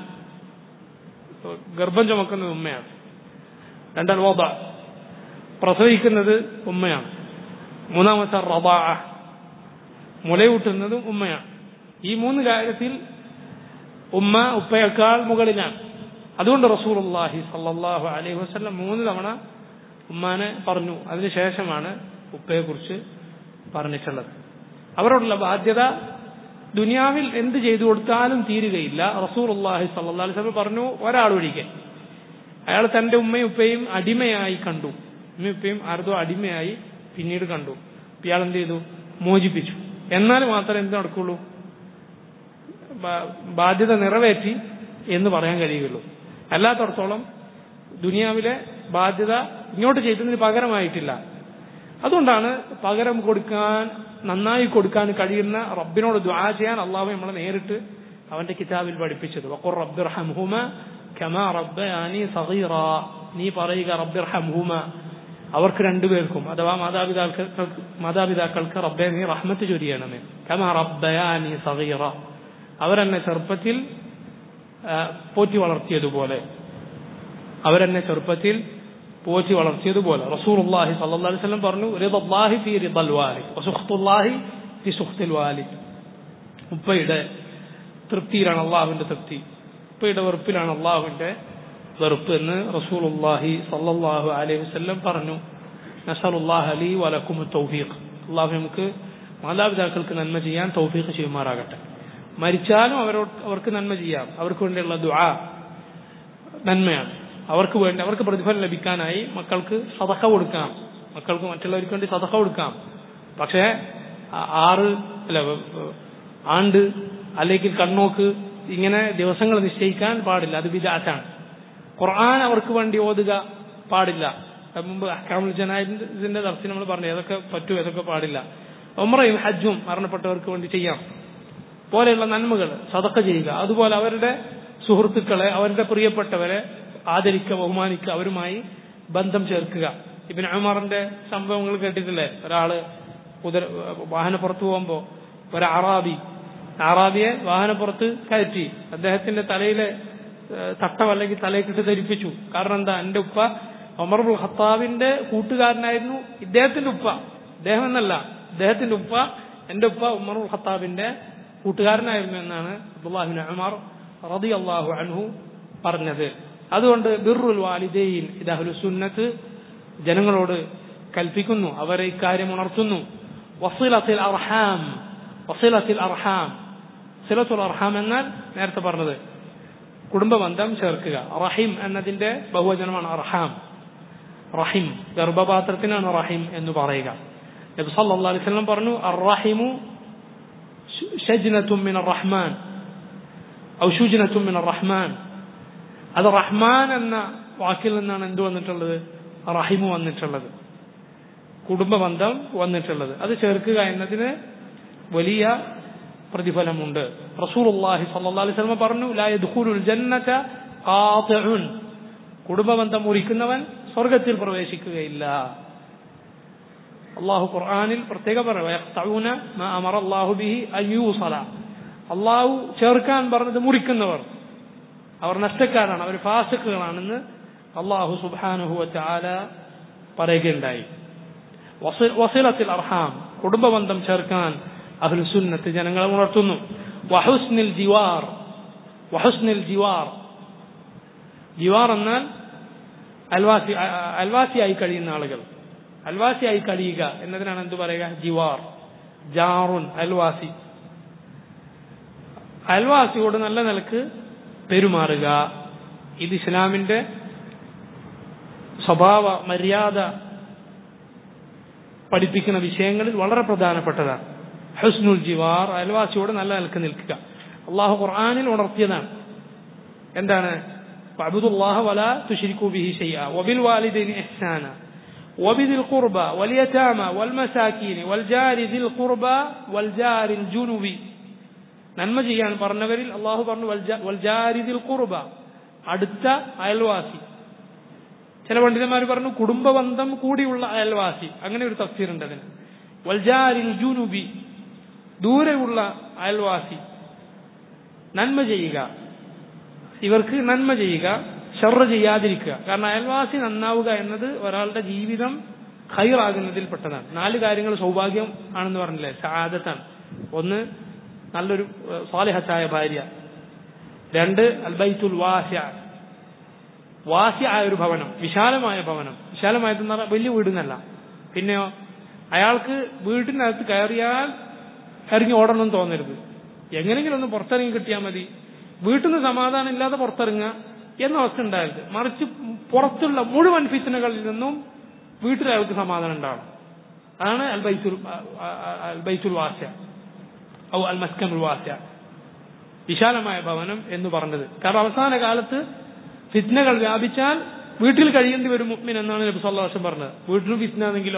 ഗർഭം ചുമക്കുന്നത് ഉമ്മയാണ്. രണ്ടാം വദ, പ്രസവിക്കുന്നത് ഉമ്മയാണ്. മൂന്നാമത്തെ റദാഅ, മുലയൂട്ടുന്നതും ഉമ്മയാണ്. ഈ 3 കാര്യത്തിൽ ഉമ്മ ഉപ്പയേക്കാൾ മുകളിലാണ്. അതുകൊണ്ട് റസൂലുള്ളാഹി സ്വല്ലല്ലാഹു അലൈഹി വസല്ലം 3 തവണ ഉമ്മാനെ പറഞ്ഞു. അതിനുശേഷമാണ് ഉപ്പയെ കുറിച്ച് പറഞ്ഞിട്ടുള്ളത്. അവരോടുള്ള ബാധ്യത ദുനിയാവിൽ എന്ത് ചെയ്തു കൊടുത്താലും തീരുകയില്ല. റസൂലുള്ളാഹി സ്വല്ലല്ലാഹു അലൈഹി വസല്ലം പറഞ്ഞു, ഒരാളൊഴികെ അയാൾ തന്റെ ഉമ്മയും ഉപ്പയും അടിമയായി കണ്ടു. ഉമ്മയും ഉപ്പയും ആർദോ അടിമയായി പിന്നീട് കണ്ടു. ഇയാൾ എന്ത് ചെയ്തു? മോചിപ്പിച്ചു. എന്നാൽ മാത്രമേ എന്ത് നടക്കുള്ളൂ? ബാധ്യത നിറവേറ്റി എന്ന് പറയാൻ കഴിയുള്ളൂ. അല്ലാത്തടത്തോളം ദുനിയാവിലെ ബാധ്യത ഇങ്ങോട്ട് ചെയ്തതിന് പകരമായിട്ടില്ല. അതുകൊണ്ടാണ് പകരം കൊടുക്കാൻ, നന്നായി കൊടുക്കാൻ കഴിയുന്ന റബ്ബിനോട് ദുആ ചെയ്യാൻ അള്ളാഹു നമ്മളെ നേരിട്ട് അവന്റെ കിതാബിൽ പഠിപ്പിച്ചത്. വഖുർ റബ്ബിർഹംഹുമാ കമാ റബ്ബയാനി സഗീറാ. നീ പറയുക, റബ്ബിർഹംഹുമ, അവർക്ക് രണ്ടുപേർക്കും അഥവാ മാതാപിതാക്കൾക്ക് റബ്ബേ നീ റഹ്മത്ത് ചൊരിയണമേ. കമാ റബ്ബയാനി സഗീറ, അവരെന്നെ ചെറുപ്പത്തിൽ പോറ്റി വളർത്തിയതുപോലെ, റസൂലുള്ളാഹി സ്വല്ലല്ലാഹു അലൈഹി വസല്ലം പറഞ്ഞു, റിദല്ലാഹി ഫീ റിദൽ വാലിദ് വസുഖ്തുല്ലാഹി ഫീ സുഖ്തിൽ വാലിദ്. ഉപ്പയുടെ തൃപ്തിയിലാണ് അള്ളാഹുവിന്റെ തൃപ്തി, ഉപ്പയുടെ വെറുപ്പിലാണ് അള്ളാഹുവിന്റെ വെറുപ്പ് എന്ന് റസൂലുള്ളാഹി സ്വല്ലല്ലാഹു അലൈഹി വസല്ലം പറഞ്ഞു. നസലുല്ലാഹ ലി വലക്കും തൗഫീഖ്. അള്ളാഹു നമുക്ക് മാതാപിതാക്കൾക്ക് നന്മ ചെയ്യാൻ തൗഫീഖ് ചെയ്യുമാറാകട്ടെ. മരിച്ചാലും അവർക്ക് നന്മ ചെയ്യാം. അവർക്ക് വേണ്ടിയുള്ള ദുആ നന്മയാണ്. അവർക്ക് പ്രതിഫലം ലഭിക്കാനായി മക്കൾക്ക് സദഖ കൊടുക്കാം. മക്കൾക്ക് മറ്റുള്ളവർക്ക് വേണ്ടി സദഖ കൊടുക്കാം. പക്ഷേ ആണ്ട് അല്ലെങ്കിൽ കണ്ണോക്ക് ഇങ്ങനെ ദിവസങ്ങൾ നിശ്ചയിക്കാൻ പാടില്ല. അത് ബിദ്അത്താണ്. ഖുർആൻ അവർക്ക് വേണ്ടി ഓതുക പാടില്ല. മുമ്പ് അഹ്കാമുൽ ജനായിസിന്റെ ദർസിൽ നമ്മൾ പറഞ്ഞു ഏതൊക്കെ പറ്റും ഏതൊക്കെ പാടില്ല. ഉംറയും ഹജ്ജും മരണപ്പെട്ടവർക്ക് വേണ്ടി ചെയ്യാം. പോലെയുള്ള നന്മകൾ സദഖ ചെയ്യുക. അതുപോലെ അവരുടെ സുഹൃത്തുക്കളെ, അവരുടെ പ്രിയപ്പെട്ടവരെ ആദരിക്കുക, ബഹുമാനിക്കുക, അവരുമായി ബന്ധം ചേർക്കുക. ഇബ്നു ഉമറിന്റെ സംഭവങ്ങൾ കേട്ടിട്ടില്ലേ? ഒരാള് വാഹനപ്പുറത്ത് പോകുമ്പോൾ ഒരു അറാബിയെ വാഹനപ്പുറത്ത് കയറ്റി അദ്ദേഹത്തിന്റെ തലയിലെ തട്ടം അല്ലെങ്കിൽ തലയിട്ടിട്ട് ധരിപ്പിച്ചു. കാരണം എന്താ? എന്റെ ഉപ്പ ഉമർ ഇബ്നുൽ ഖത്താബിന്റെ കൂട്ടുകാരനായിരുന്നു. ഇദ്ദേഹത്തിന്റെ ഉപ്പ, ഇദ്ദേഹം എന്നല്ല, ഇദ്ദേഹത്തിന്റെ ഉപ്പ, എന്റെ ഉപ്പ ഉമർ ഇബ്നുൽ ഖത്താബിന്റെ കൂട്ടുകാരനായിരുന്നു എന്നാണ് അബ്ദുല്ലാഹി ഇബ്നു ഉമർ റളിയല്ലാഹു അൻഹു പറഞ്ഞത്. അതുകൊണ്ട് ബിർറുൽ വാലിദൈൻ ഇത് അഹ്ലുസ് സുന്നത്ത് ജനങ്ങളോട് കൽപ്പിക്കുന്നു, അവരെ ഇക്കാര്യം ഉണർത്തുന്നു. വസിലത്തുൽ അർഹാം, സിലത്തുൽ അർഹാം എന്നാൽ നേരത്തെ പറഞ്ഞത് കുടുംബബന്ധം ചേർക്കുക. റഹിം എന്നതിന്റെ ബഹുവചനമാണ് അർഹാം. റഹിം ഗർഭപാത്രത്തിനാണ് റഹിം എന്ന് പറയുക. നബി സല്ലല്ലാഹു അലൈഹി വസല്ലം പറഞ്ഞു, അർറഹിമു ശജ്നത്തുൻ മിനർ റഹ്മാൻ ഔ ശുജ്നത്തുൻ മിനർ റഹ്മാൻ. അത് റഹ്മാൻ എന്ന വാക്കിൽ നിന്നാണ് എന്ത് വന്നിട്ടുള്ളത്? റഹിമു വന്നിട്ടുള്ളത്, കുടുംബബന്ധം വന്നിട്ടുള്ളത്. അത് ചേർക്കുക എന്നതിന് വലിയ പ്രതിഫലമുണ്ട്. റസൂലുള്ളാഹി സ്വല്ലല്ലാഹു അലൈഹി വസല്ലം പറഞ്ഞു, ലാ യദ്ഖുലുൽ ജന്നത ഖാതിഉൻ, കുടുംബബന്ധം മുറിക്കുന്നവൻ സ്വർഗ്ഗത്തിൽ പ്രവേശിക്കുകയില്ല. അല്ലാഹു ഖുർആനിൽ പ്രത്യേകം പറഞ്ഞു, യഖ്തഊന മാ അമറ അല്ലാഹു ബിഹി അൻ യൂസല, അല്ലാഹു ചേർക്കാൻ പറഞ്ഞത് മുറിക്കുന്നവർ അവർ നഷ്ടക്കാരാണ്, അവർ ഫാസിഖുകളാണെന്ന് അല്ലാഹു സുബ്ഹാനഹു വ തആല പറയുകയുണ്ടായി. വസിലത്തുൽ അർഹാം, കുടുംബബന്ധം ചേർക്കാൻ അഹ്ലുസ് സുന്നത്ത് ജനങ്ങളെ ഉണർത്തുന്നു. വഹുസ്നുൽ ജിവാർ, ജിവാർ എന്നാൽ അയൽവാസിയായി കഴിയുന്ന ആളുകൾ, അയൽവാസിയായി കഴിയുക എന്നതിനാണ് എന്ത് പറയുക? ജിവാർ. ജാറുൻ അയൽവാസി, അയൽവാസിയോട് നല്ല നിലക്ക് പെരുമാറുക. ഇത് ഇസ്ലാമിന്റെ സ്വഭാവ മര്യാദ പഠിപ്പിക്കുന്ന വിഷയങ്ങളിൽ വളരെ പ്രധാനപ്പെട്ടതാണ്. ഹുസ്നുൽ ജിവാർ, അയൽവാസിയോട് നല്ല നിലക്ക് നിൽക്കുക. അള്ളാഹു ഖുർആനിൽ ഉണർത്തിയതാണ്. എന്താണ്? വഅബ്ദുല്ലാഹ വലാ തുശ്രികൂ ബിഹി ശൈഅ വബിൽ വാലിദൈനി ഇഹ്സാന വബിദിൽ ഖുർബ വൽ യതാമ വൽ മസാകീൻ വൽ ജാരി ദിൽ ഖുർബ വൽ ജാരിൽ ജുനുബി. നന്മ ചെയ്യാൻ പറഞ്ഞവരിൽ അള്ളാഹു പറഞ്ഞു വൽ ജാരി ദിൽ ഖുർബ, അടുത്ത അയൽവാസി. ചില പണ്ഡിതന്മാർ പറഞ്ഞു കുടുംബബന്ധം കൂടിയുള്ള അയൽവാസി, അങ്ങനെ ഒരു തഫ്സീറുണ്ട് അതിന്. വൽ ജാരിൽ ജുനുബി, ദൂരെയുള്ള അയൽവാസി. നന്മ ചെയ്യുക, ഇവർക്ക് നന്മ ചെയ്യുക, ശർറ് ചെയ്യാതിരിക്കുക. കാരണം അയൽവാസി നന്നാവുക എന്നത് ഒരാളുടെ ജീവിതം ഖൈറാകുന്നതിൽ പെട്ടതാണ്. 4 കാര്യങ്ങൾ സൗഭാഗ്യം ആണെന്ന് പറഞ്ഞില്ലേ, സആദത്താണ്. 1 നല്ലൊരു സാലിഹത്തായ ഭാര്യ. 2 അൽ ബൈത്തുൽ വാസിഅ ഒരു ഭവനം, വിശാലമായ ഭവനം. വിശാലമായതെന്ന് പറഞ്ഞാൽ വലിയ വീടെന്നല്ല. പിന്നെയോ അയാൾക്ക് വീട്ടിനകത്ത് കയറിയാൽ ഇറങ്ങി ഓടണം തോന്നരുത്. എങ്ങനെങ്കിലും ഒന്ന് പുറത്തിറങ്ങി കിട്ടിയാൽ മതി. വീട്ടിൽ നിന്ന് സമാധാനം ഇല്ലാതെ പുറത്തിറങ്ങുക എന്ന അവസ്ഥ ഉണ്ടായത്. മറിച്ച് പുറത്തുള്ള മുഴുവൻ ഫിത്നകളിൽ നിന്നും വീട്ടിൽ അയാൾക്ക് സമാധാനം ഉണ്ടാവണം. അതാണ് അൽ ബൈത്തുൽ വാസിഅ ഔ അൽ മസ്കനുൽ വാസിഅ, വിശാലമായ ഭവനം എന്ന് പറഞ്ഞത്. കാരണം അവസാന കാലത്ത് ഫിത്നകൾ വ്യാപിച്ചാൽ വീട്ടിൽ കഴിയേണ്ടി വരും മുഅ്മിൻ എന്നാണ് നബി സല്ലല്ലാഹു അലൈഹി വസല്ലം പറഞ്ഞത്. വീട്ടിലും ഫിത്ന ആണെങ്കിലോ?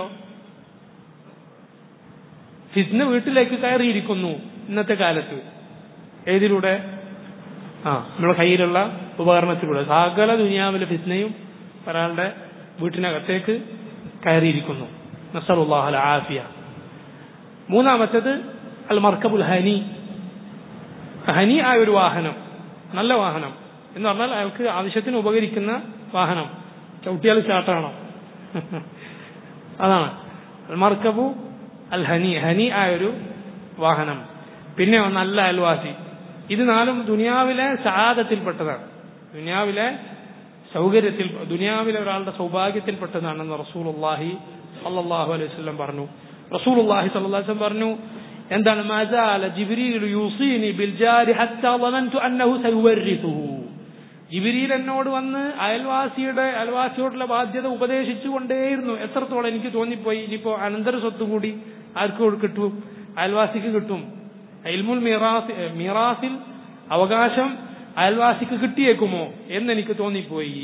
ഫിത്ന വീട്ടിലേക്ക് കയറിയിരിക്കുന്നു ഇന്നത്തെ കാലത്ത്. ഏതിലൂടെ? നമ്മുടെ കയ്യിലുള്ള ഉപകരണത്തിലൂടെ. സകല ദുനിയാവിലെ ഫിത്നയും ഒരാളുടെ വീട്ടിനകത്തേക്ക് കയറിയിരിക്കുന്നു. നസ്അലുല്ലാഹൽ ആഫിയ. 3-മത്തേത് അൽ മർക്കബുൽ ഹനി ആയ ഒരു വാഹനം, നല്ല വാഹനം എന്ന് പറഞ്ഞാൽ അയാൾക്ക് ആവശ്യത്തിന് ഉപകരിക്കുന്ന വാഹനം. ചവിട്ടിയാൽ ചാട്ടാണോ? അതാണ് അൽ മർക്കബു അൽ ഹനി ആയൊരു വാഹനം. പിന്നെ നല്ല അയൽവാസി. ഇത് 4 ദുനിയാവിലെ സആദത്തിൽപ്പെട്ടതാണ്. ദുനിയാവിലെ സൗകര്യത്തിൽ ദുനിയാവിലെ ഒരാളുടെ സൗഭാഗ്യത്തിൽപ്പെട്ടതാണെന്ന് റസൂലുള്ളാഹി സ്വല്ലല്ലാഹു അലൈഹി വസല്ലം പറഞ്ഞു. റസൂലുള്ളാഹി സ്വല്ലല്ലാഹു അലൈഹി വസല്ലം പറഞ്ഞു, എന്താണ് മസാല ജിബ്രീൽ യൂസീനി ബിൽ ജാരി ഹത്താ ളനന്തു അന്നഹു സയുവരിസുഹു. ജിബ്രീൽ എന്നോട് വന്ന് അയൽവാസിയോടുള്ള ബാധ്യത ഉപദേശിച്ചു കൊണ്ടേയിരുന്നു. എത്രത്തോളം എനിക്ക് തോന്നിപ്പോയി ഇനിയിപ്പോ അനന്തര സ്വത്ത് കൂടി ആർക്ക് കിട്ടും? അയൽവാസിക്ക് കിട്ടും. ഇൽമുൽ മീറാസിൽ അവകാശം അയൽവാസിക്ക് കിട്ടിയേക്കുമോ എന്നെനിക്ക് തോന്നിപ്പോയി.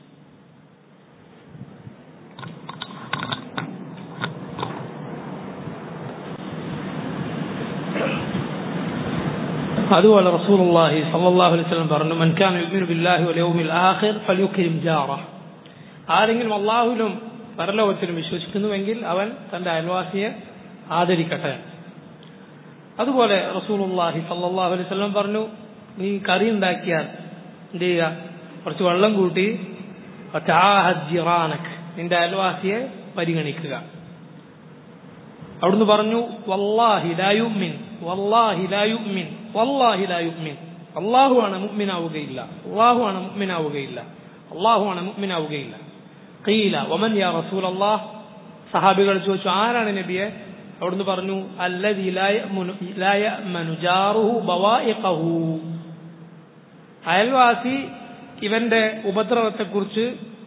അതുപോലെ റസൂലുള്ളാഹി സ്വല്ലല്ലാഹു അലൈഹി വസല്ലം പറഞ്ഞു, മൻ കാന യുമിനു ബില്ലാഹി വൽ യൗമിൽ ആഖിർ ഫൽയുക്രിം ജാറഹ്. ആരെങ്കിലും അല്ലാഹുവിലും പരലോകത്തിലും വിശ്വസിക്കുന്നുവെങ്കിൽ അവൻ തന്റെ അയൽവാസിയെ ആദരിക്കട്ടെ. അതുപോലെ റസൂലുള്ളാഹി സ്വല്ലല്ലാഹു അലൈഹി വസല്ലം പറഞ്ഞു, നീ കറി ഉണ്ടാക്കിയാൽ എന്ത് ചെയ്യുക? കുറച്ച് വെള്ളം കൂട്ടി വതആഹദ് ജിറാനക്, നിന്റെ അയൽവാസിയെ പരിഗണിക്കുക. അവിടുന്ന് പറഞ്ഞു, വല്ലാഹി ലാ യുമിൻ, വല്ലാഹി ലാ യുമിൻ, വല്ലാഹി ലാ യുമിൻ. അല്ലാഹുവാണ് മുഅ്മിനാവുകയില്ല, അല്ലാഹുവാണ് മുഅ്മിനാവുകയില്ല, അല്ലാഹുവാണ് മുഅ്മിനാവുകയില്ല. ഖീല വമൻ യാ റസൂലല്ലാഹ്. സഹാബികൾ ചോദിച്ചു, ആരാണ് നബിയെ? അവിടുന്ന് പറഞ്ഞു, അല്ലദീ ലാ യഅ്മനു ജാറുഹു ബവായിഖഹു. അയൽവാസി ഇവന്റെ ഉപദ്രവത്തെക്കുറിച്ച്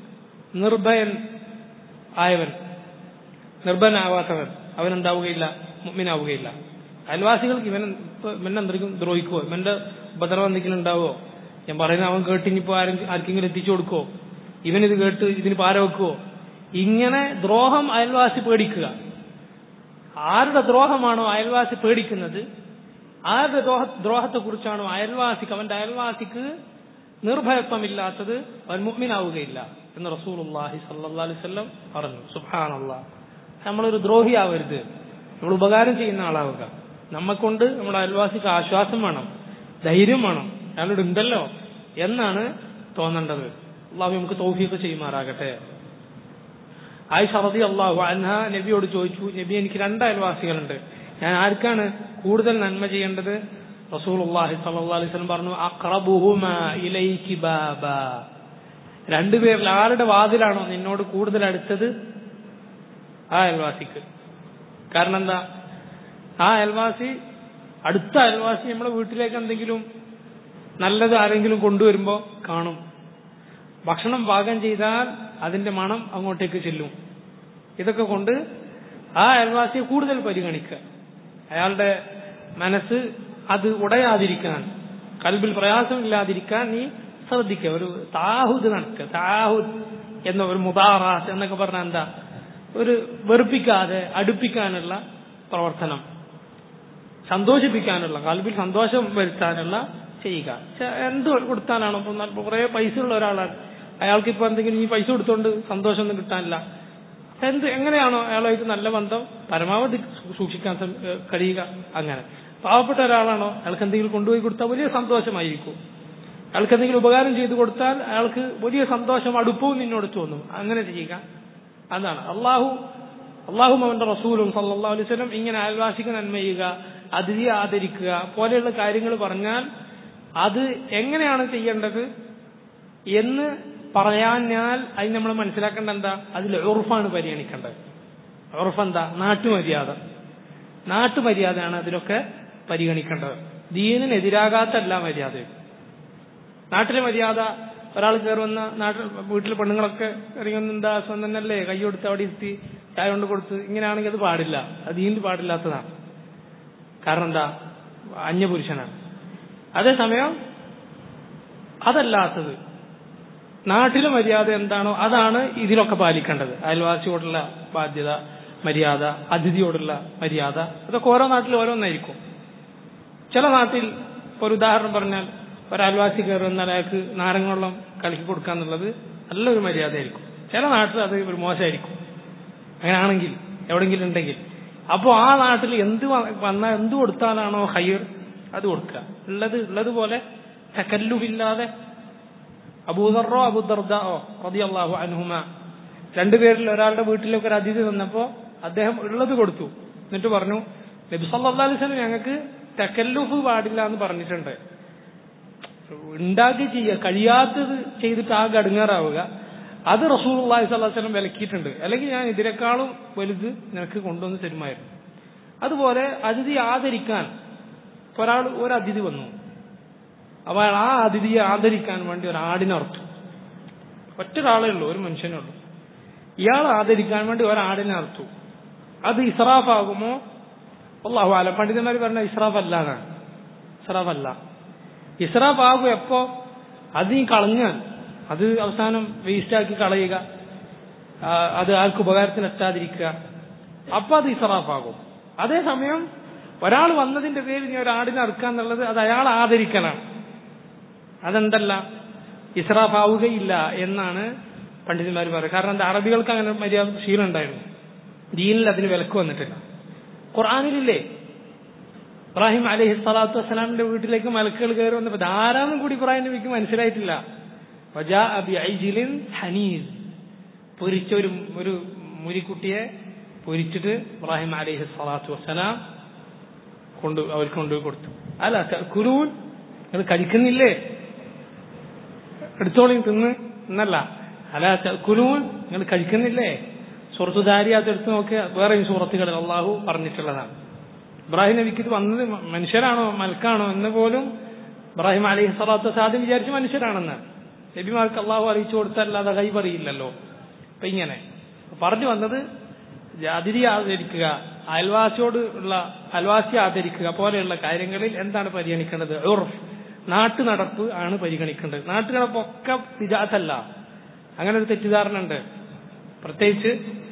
നിർഭയനാവാത്തവൻ അവനുണ്ടാവുകയില്ല, മുഅ്മിനാവുകയില്ല. അയൽവാസികൾക്ക് ഇവനെന്തെങ്കിലും ദ്രോഹിക്കുവോ, ഇവന്റെ ഉപദ്രവം എന്തെങ്കിലും ഉണ്ടാവുമോ? ഞാൻ പറയുന്ന അവൻ കേട്ട് ഇനിയിപ്പോ ആർക്കെങ്കിലും എത്തിച്ചു കൊടുക്കുവോ? ഇവനിത് കേട്ട് ഇതിന് പാര വെക്കുവോ? ഇങ്ങനെ ദ്രോഹം അയൽവാസി പേടിക്കുക. ആരുടെ ദ്രോഹമാണോ അയൽവാസി പേടിക്കുന്നത്, ആരുടെ ദ്രോഹത്തെ കുറിച്ചാണോ അവന്റെ അയൽവാസിക്ക് നിർഭയത്വമില്ലാത്തത്, അവൻ മുഅ്മിനാവുകയില്ല എന്ന് റസൂലുള്ളാഹി സ്വല്ലല്ലാഹു അലൈഹി വസല്ലം പറഞ്ഞു. സുബ്ഹാനല്ലാഹ്. നമ്മളൊരു ദ്രോഹിയാവരുത്, നമ്മൾ ഉപകാരം ചെയ്യുന്ന ആളാവുക. നമ്മെക്കൊണ്ട് നമ്മുടെ അയൽവാസിക്ക് ആശ്വാസം വേണം, ധൈര്യം വേണം, അയാളോട് ഉണ്ടല്ലോ എന്നാണ് തോന്നേണ്ടത്. അള്ളാഹു നമുക്ക് തൗഫീഖ് ചെയ്യുമാറാകട്ടെ. ആയിഷ റളിയല്ലാഹു അൻഹ നബിയോട് ചോദിച്ചു, നബി എനിക്ക് 2 അയൽവാസികളുണ്ട്, ഞാൻ ആർക്കാണ് കൂടുതൽ നന്മ ചെയ്യേണ്ടത്? റസൂലുള്ളാഹി സ്വല്ലല്ലാഹു അലൈഹി വസല്ലം പറഞ്ഞു, അഖറബുഹുമാ ഇലൈകി ബാബാ. 2 പേരിൽ ആരുടെ വാതിലാണോ നിന്നോട് കൂടുതൽ അടുത്തത് ആ അയൽവാസിക്ക്. കാരണം എന്താ? ആ അയൽവാസി, അടുത്ത അയൽവാസി നമ്മുടെ വീട്ടിലേക്ക് എന്തെങ്കിലും നല്ലത് ആരെങ്കിലും കൊണ്ടുവരുമ്പോ കാണും. ഭക്ഷണം പാകം ചെയ്താൽ അതിന്റെ മണം അങ്ങോട്ടേക്ക് ചെല്ലും. ഇതൊക്കെ കൊണ്ട് ആ അയൽവാസിയെ കൂടുതൽ പരിഗണിക്കുക. അയാളുടെ മനസ്സ് അത് ഉടയാതിരിക്കാൻ, കൽബിൽ പ്രയാസമില്ലാതിരിക്കാൻ നീ ശ്രദ്ധിക്കുക. ഒരു താഹുദ് നടക്കുക. താഹുദ് എന്ന ഒരു മുദാറാത്ത് എന്നൊക്കെ പറഞ്ഞാൽ എന്താ? ഒരു വെറുപ്പിക്കാതെ അടുപ്പിക്കാനുള്ള പ്രവർത്തനം, സന്തോഷിപ്പിക്കാനുള്ള, കൽബിൽ സന്തോഷം വരുത്താനുള്ള ചെയ്യുക. എന്ത് കൊടുത്താലാണോ? ഇപ്പൊ കുറെ പൈസ ഉള്ള ഒരാളാണ്, അയാൾക്ക് ഇപ്പൊ എന്തെങ്കിലും ഈ പൈസ കൊടുത്തോണ്ട് സന്തോഷമൊന്നും കിട്ടാനില്ല. എങ്ങനെയാണോ അയാളുമായിട്ട് നല്ല ബന്ധം പരമാവധി സൂക്ഷിക്കാൻ കഴിയുക. അങ്ങനെ പാവപ്പെട്ട ഒരാളാണോ, അയാൾക്ക് എന്തെങ്കിലും കൊണ്ടുപോയി കൊടുത്താൽ വലിയ സന്തോഷമായിരിക്കും. അയാൾക്ക് എന്തെങ്കിലും ഉപകാരം ചെയ്തു കൊടുത്താൽ അയാൾക്ക് വലിയ സന്തോഷം, അടുപ്പവും നിന്നോട് തോന്നും. അങ്ങനെ ചെയ്യുക. അതാണ് അള്ളാഹും അവന്റെ റസൂലും സല്ലല്ലാഹു അലൈഹി വസല്ലം ഇങ്ങനെ അയൽവാസിക്ക് നന്മ ചെയ്യുക, അതിഥിയെ ആദരിക്കുക പോലെയുള്ള കാര്യങ്ങൾ പറഞ്ഞാൽ അത് എങ്ങനെയാണ് ചെയ്യേണ്ടത് എന്ന് പറയാഞ്ഞാൽ അതിന് നമ്മൾ മനസ്സിലാക്കേണ്ട എന്താ? അതിൽ ഉർഫാണ് പരിഗണിക്കേണ്ടത്. ഉർഫ് എന്താ? നാട്ടുമര്യാദയാണ് അതിലൊക്കെ പരിഗണിക്കേണ്ടത്. ദീനിനെതിരാകാത്ത എല്ലാ മര്യാദയും. നാട്ടിലെ മര്യാദ, ഒരാൾ കയറി വന്ന വീട്ടിലെ പെണ്ണുങ്ങളൊക്കെ ഇറങ്ങി വന്ന് എന്താ സ്വന്തന്നല്ലേ കൈ കൊടുത്ത് അവിടെ ഇരുത്തി ചായ കൊണ്ട് കൊടുത്ത്, ഇങ്ങനെയാണെങ്കിൽ അത് പാടില്ല. അത് ദീനിൽ പാടില്ലാത്തതാണ്. കാരണം എന്താ? അന്യപുരുഷനാണ്. അതേസമയം അതല്ലാത്തത്, നാട്ടിലെ മര്യാദ എന്താണോ അതാണ് ഇതിലൊക്കെ പാലിക്കേണ്ടത്. അയൽവാസിയോടുള്ള ബാധ്യത, മര്യാദ, അതിഥിയോടുള്ള മര്യാദ, അതൊക്കെ ഓരോ നാട്ടിലും ഓരോന്നായിരിക്കും. ചില നാട്ടിൽ ഒരു ഉദാഹരണം പറഞ്ഞാൽ, ഒരയൽവാസി കയറി വന്നാൽ അയാൾക്ക് നാരങ്ങ വെള്ളം കലക്കി കൊടുക്കുക എന്നുള്ളത് നല്ലൊരു മര്യാദയായിരിക്കും. ചില നാട്ടിൽ അത് ഒരു മോശമായിരിക്കും. അങ്ങനെയാണെങ്കിൽ എവിടെങ്കിലും ഉണ്ടെങ്കിൽ, അപ്പോൾ ആ നാട്ടിൽ എന്ത് കൊടുത്താലാണോ ഖൈർ അത് കൊടുക്കുക. ഉള്ളതുപോലെ തകല്ലുഫില്ലാതെ. അബൂദർറോ അബൂദർദാഓ റളിയല്ലാഹു അൻഹുമാ 2 പേരിൽ ഒരാളുടെ വീട്ടിലേക്ക് ഒരു അതിഥി വന്നപ്പോ അദ്ദേഹം ഉള്ളത് കൊടുത്തു. എന്നിട്ട് പറഞ്ഞു, നബി സല്ലല്ലാഹു അലൈഹി വസല്ലം ഞങ്ങൾക്ക് തകല്ലുഫ് പാടില്ല എന്ന് പറഞ്ഞിട്ടുണ്ട്. ഉണ്ടാക്കി ചെയ്യുക, കഴിയാത്തത് ചെയ്തിട്ട് ആകെ അടുങ്ങാറാവുക, അത് റസൂലുള്ളാഹി സ്വല്ലല്ലാഹു അലൈഹി വസല്ലം വിലക്കിയിട്ടുണ്ട്. അല്ലെങ്കിൽ ഞാൻ ഇതിനേക്കാളും വലുത് നിനക്ക് കൊണ്ടുവന്ന് തരുമായിരുന്നു. അതുപോലെ അതിഥി ആദരിക്കാൻ ഒരു അതിഥി വന്നു, അപ്പോൾ ആ അതിഥിയെ ആദരിക്കാൻ വേണ്ടി ഒരു ആടിനെ അറുത്തു. ഒറ്റൊരാളേ ഉള്ളൂ, ഒരു മനുഷ്യനേ ഉള്ളൂ. ഇയാൾ ആദരിക്കാൻ വേണ്ടി ഒരാടിനെ അറുത്തു. അത് ഇസ്രാഫാകുമോ? അല്ലാഹു അലം. പണ്ഡിതന്മാർ പറഞ്ഞ ഇസ്രാഫല്ല എന്നാണ്. ഇസ്രാഫല്ല. ഇസ്രാഫ് ആകും എപ്പോ? അത് നീ കളഞ്ഞാൽ, അത് അവസാനം വേസ്റ്റാക്കി കളയുക, അത് ആർക്ക് ഉപകാരത്തിന് എത്താതിരിക്കുക, അപ്പൊ അത് ഇസ്രാഫാകും. അതേസമയം ഒരാൾ വന്നതിന്റെ പേരിൽ നീ ഒരാടിനെ അറുക്കുക എന്നുള്ളത് അത് അയാൾ ആദരിക്കലാണ്. അതെന്തല്ല, ഇസ്രാഫാവുകയില്ല എന്നാണ് പണ്ഡിതന്മാർ പറയുക. കാരണം എന്താ, അറബികൾക്ക് അങ്ങനെ മര്യാദ ശീലം ഉണ്ടായിരുന്നു. ദീനിൽ അതിന് വിലക്ക് വന്നിട്ടില്ല. ഖുർആനിലില്ലേ, ഇബ്രാഹിം അലൈഹി സ്വലാത്തു വസ്സലാമിന്റെ വീട്ടിലേക്ക് മലക്കുകൾ കയറി വന്നപ്പോൾ ധാരാളം കൂടി ഇബ്രാഹിം നബിക്ക് മനസ്സിലായിട്ടില്ല. വജാഅ ബിഅജ്ലിൻ ഹനീസ്, പൊരിച്ച ഒരു മുരിക്കുട്ടിയെ പൊരിച്ചിട്ട് ഇബ്രാഹിം അലൈഹി സ്വലാത്തു വസ്സലാം അവർക്ക് കൊണ്ടുപോയി കൊടുത്തു. അല്ല തഅ്കുലൂൻ, നിങ്ങൾ കഴിക്കുന്നില്ലേ, എടുത്തോളി തിന്ന് എന്നല്ല. അല തഅ്കുലൂൻ, നിങ്ങൾ കഴിക്കുന്നില്ലേ. സൂറത്തു ദാരിയാത്ത് എടുത്ത് നോക്കിയ വേറെയും സൂറത്തുകളിൽ അള്ളാഹു പറഞ്ഞിട്ടുള്ളതാണ്. ഇബ്രാഹിം നബിക്ക് ഇത് വന്നത് മനുഷ്യരാണോ മലക്കാണോ എന്ന് പോലും ഇബ്രാഹിം അലൈഹി സ്വലാത്തു വസ്സലാം ആദ്യം വിചാരിച്ച് മനുഷ്യരാണെന്ന്. നബിമാർക്ക് അള്ളാഹു അറിയിച്ചു കൊടുത്തല്ലാതെ ഗൈബ് അറിയില്ലല്ലോ. അപ്പൊ ഇങ്ങനെ പറഞ്ഞു വന്നത് അതിഥി ആദരിക്കുക, അയൽവാസിയോട് ഉള്ള അയൽവാസി ആദരിക്കുക പോലെയുള്ള കാര്യങ്ങളിൽ എന്താണ് പരിഗണിക്കേണ്ടത്? ഉർഫ്, നാട്ടു നടപ്പ് ആണ് പരിഗണിക്കേണ്ടത്. നാട്ടു നടപ്പൊക്കെ വിദഅത്തല്ല. അങ്ങനെ ഒരു തെറ്റിദ്ധാരണ ഉണ്ട്, പ്രത്യേകിച്ച്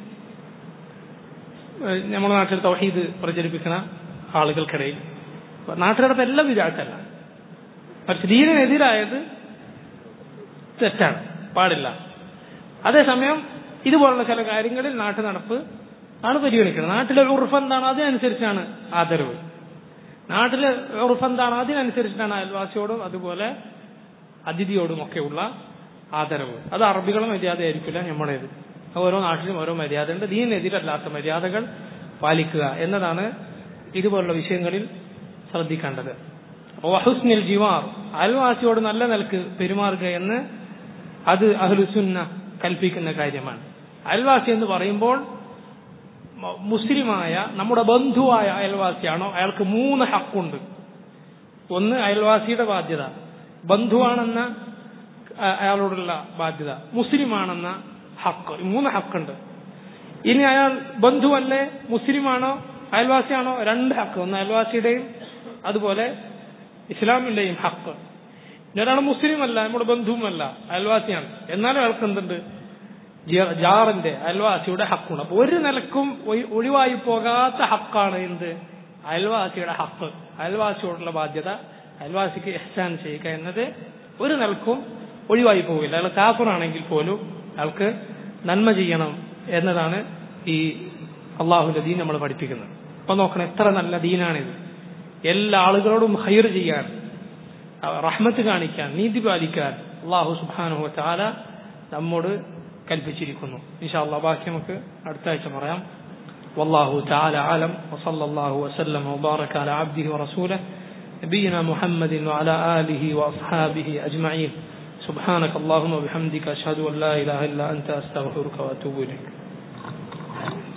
നമ്മുടെ നാട്ടിൽ തൗഹീദ് പ്രചരിപ്പിക്കുന്ന ആളുകൾക്കിടയിൽ. നാട്ടുനടപ്പ് എല്ലാം വിദഅത്തല്ല, പക്ഷെ ദീനിനെതിരായത് തെറ്റാണ്, പാടില്ല. അതേസമയം ഇതുപോലുള്ള ചില കാര്യങ്ങളിൽ നാട്ടു നടപ്പ് ആണ് പരിഗണിക്കുന്നത്. നാട്ടിലെ ഉർഫ് എന്താണോ അതിനനുസരിച്ചാണ് ആദരവ്. നാട്ടിലെ ഉർഫ് എന്താണോ അതിനനുസരിച്ചിട്ടാണ് അയൽവാസിയോടും അതുപോലെ അതിഥിയോടും ഒക്കെയുള്ള ആദരവ്. അത് അറബികളും മര്യാദയായിരിക്കില്ല നമ്മുടേത്. ഓരോ നാട്ടിലും ഓരോ മര്യാദയുണ്ട്. ദീനിനെതിരല്ലാത്ത മര്യാദകൾ പാലിക്കുക എന്നതാണ് ഇതുപോലുള്ള വിഷയങ്ങളിൽ ശ്രദ്ധിക്കേണ്ടത്. വഹുസ്നിൽ ജിവാർ, അയൽവാസിയോട് നല്ല നിലക്ക് പെരുമാറുക എന്ന് അത് അഹ്ലുസുന്ന കൽപ്പിക്കുന്ന കാര്യമാണ്. അയൽവാസി എന്ന് പറയുമ്പോൾ മുസ്ലിമായ നമ്മുടെ ബന്ധുവായ അയൽവാസിയാണോ അയാൾക്ക് 3 ഹക്കുണ്ട്. ഒന്ന് അയൽവാസിയുടെ ബാധ്യത, ബന്ധുവാണെന്ന അയാളോടുള്ള ബാധ്യത, മുസ്ലിമാണെന്ന ഹക്ക്. 3 ഹക്കുണ്ട്. ഇനി അയാൾ ബന്ധുവല്ലേ, മുസ്ലിമാണോ അയൽവാസിയാണോ, 2 ഹക്ക്. ഒന്ന് അയൽവാസിയുടെയും അതുപോലെ ഇസ്ലാമിന്റെയും ഹക്ക്. ഒരാൾ മുസ്ലിം അല്ല, നമ്മുടെ ബന്ധുവുമല്ല, അയൽവാസിയാണ്, എന്നാലും അയാൾക്ക് എന്തുണ്ട്? ജാറിന്റെ അയൽവാസിയുടെ ഹക്കുണ്ട്. അപ്പൊ ഒരു നിലക്കും ഒഴിവായി പോകാത്ത ഹക്കാണ് എന്ത്? അയൽവാസിയുടെ ഹക്ക്, അയൽവാസിയോടുള്ള ബാധ്യത, അയൽവാസിക്ക് ഇഹ്സാൻ ചെയ്യുക എന്നത് ഒരു നിലക്കും ഒഴിവായി പോകില്ല. അയാൾ കാഫിറാണെങ്കിൽ പോലും അയാൾക്ക് നന്മ ചെയ്യണം എന്നതാണ് ഈ അള്ളാഹുവിന്റെ ദീൻ നമ്മൾ പഠിപ്പിക്കുന്നത്. അപ്പൊ നോക്കണം, എത്ര നല്ല ദീനാണിത്. എല്ലാ ആളുകളോടും ഖൈർ ചെയ്യാൻ, റഹ്മത്ത് കാണിക്കാൻ, നീതി പാലിക്കാൻ അള്ളാഹു സുബ്ഹാനഹു വ തആല നമ്മോട് കൽപ്പിച്ചിരിക്കുന്നു. ഇൻഷാ അല്ലാഹ് ബാക്കി നമുക്ക് അടുത്ത ആഴ്ച പറയാം. വല്ലാഹു തആല അലം വസല്ലല്ലാഹു വസല്ലം വബാറക അലാ അബ്ദിഹി വറസൂലിഹി നബിയിനാ മുഹമ്മദിൻ വഅലാ ആലിഹി വഅസ്ഹാബിഹി അജ്മഈൻ. സുബ്ഹാനക അല്ലാഹുമ്മ വബിഹംദിക അശ്ഹദു അൻ ലാ ഇലാഹ ഇല്ലാ അൻത അസ്തഗ്ഫിറുക വഅതൂബു ഇലൈക്.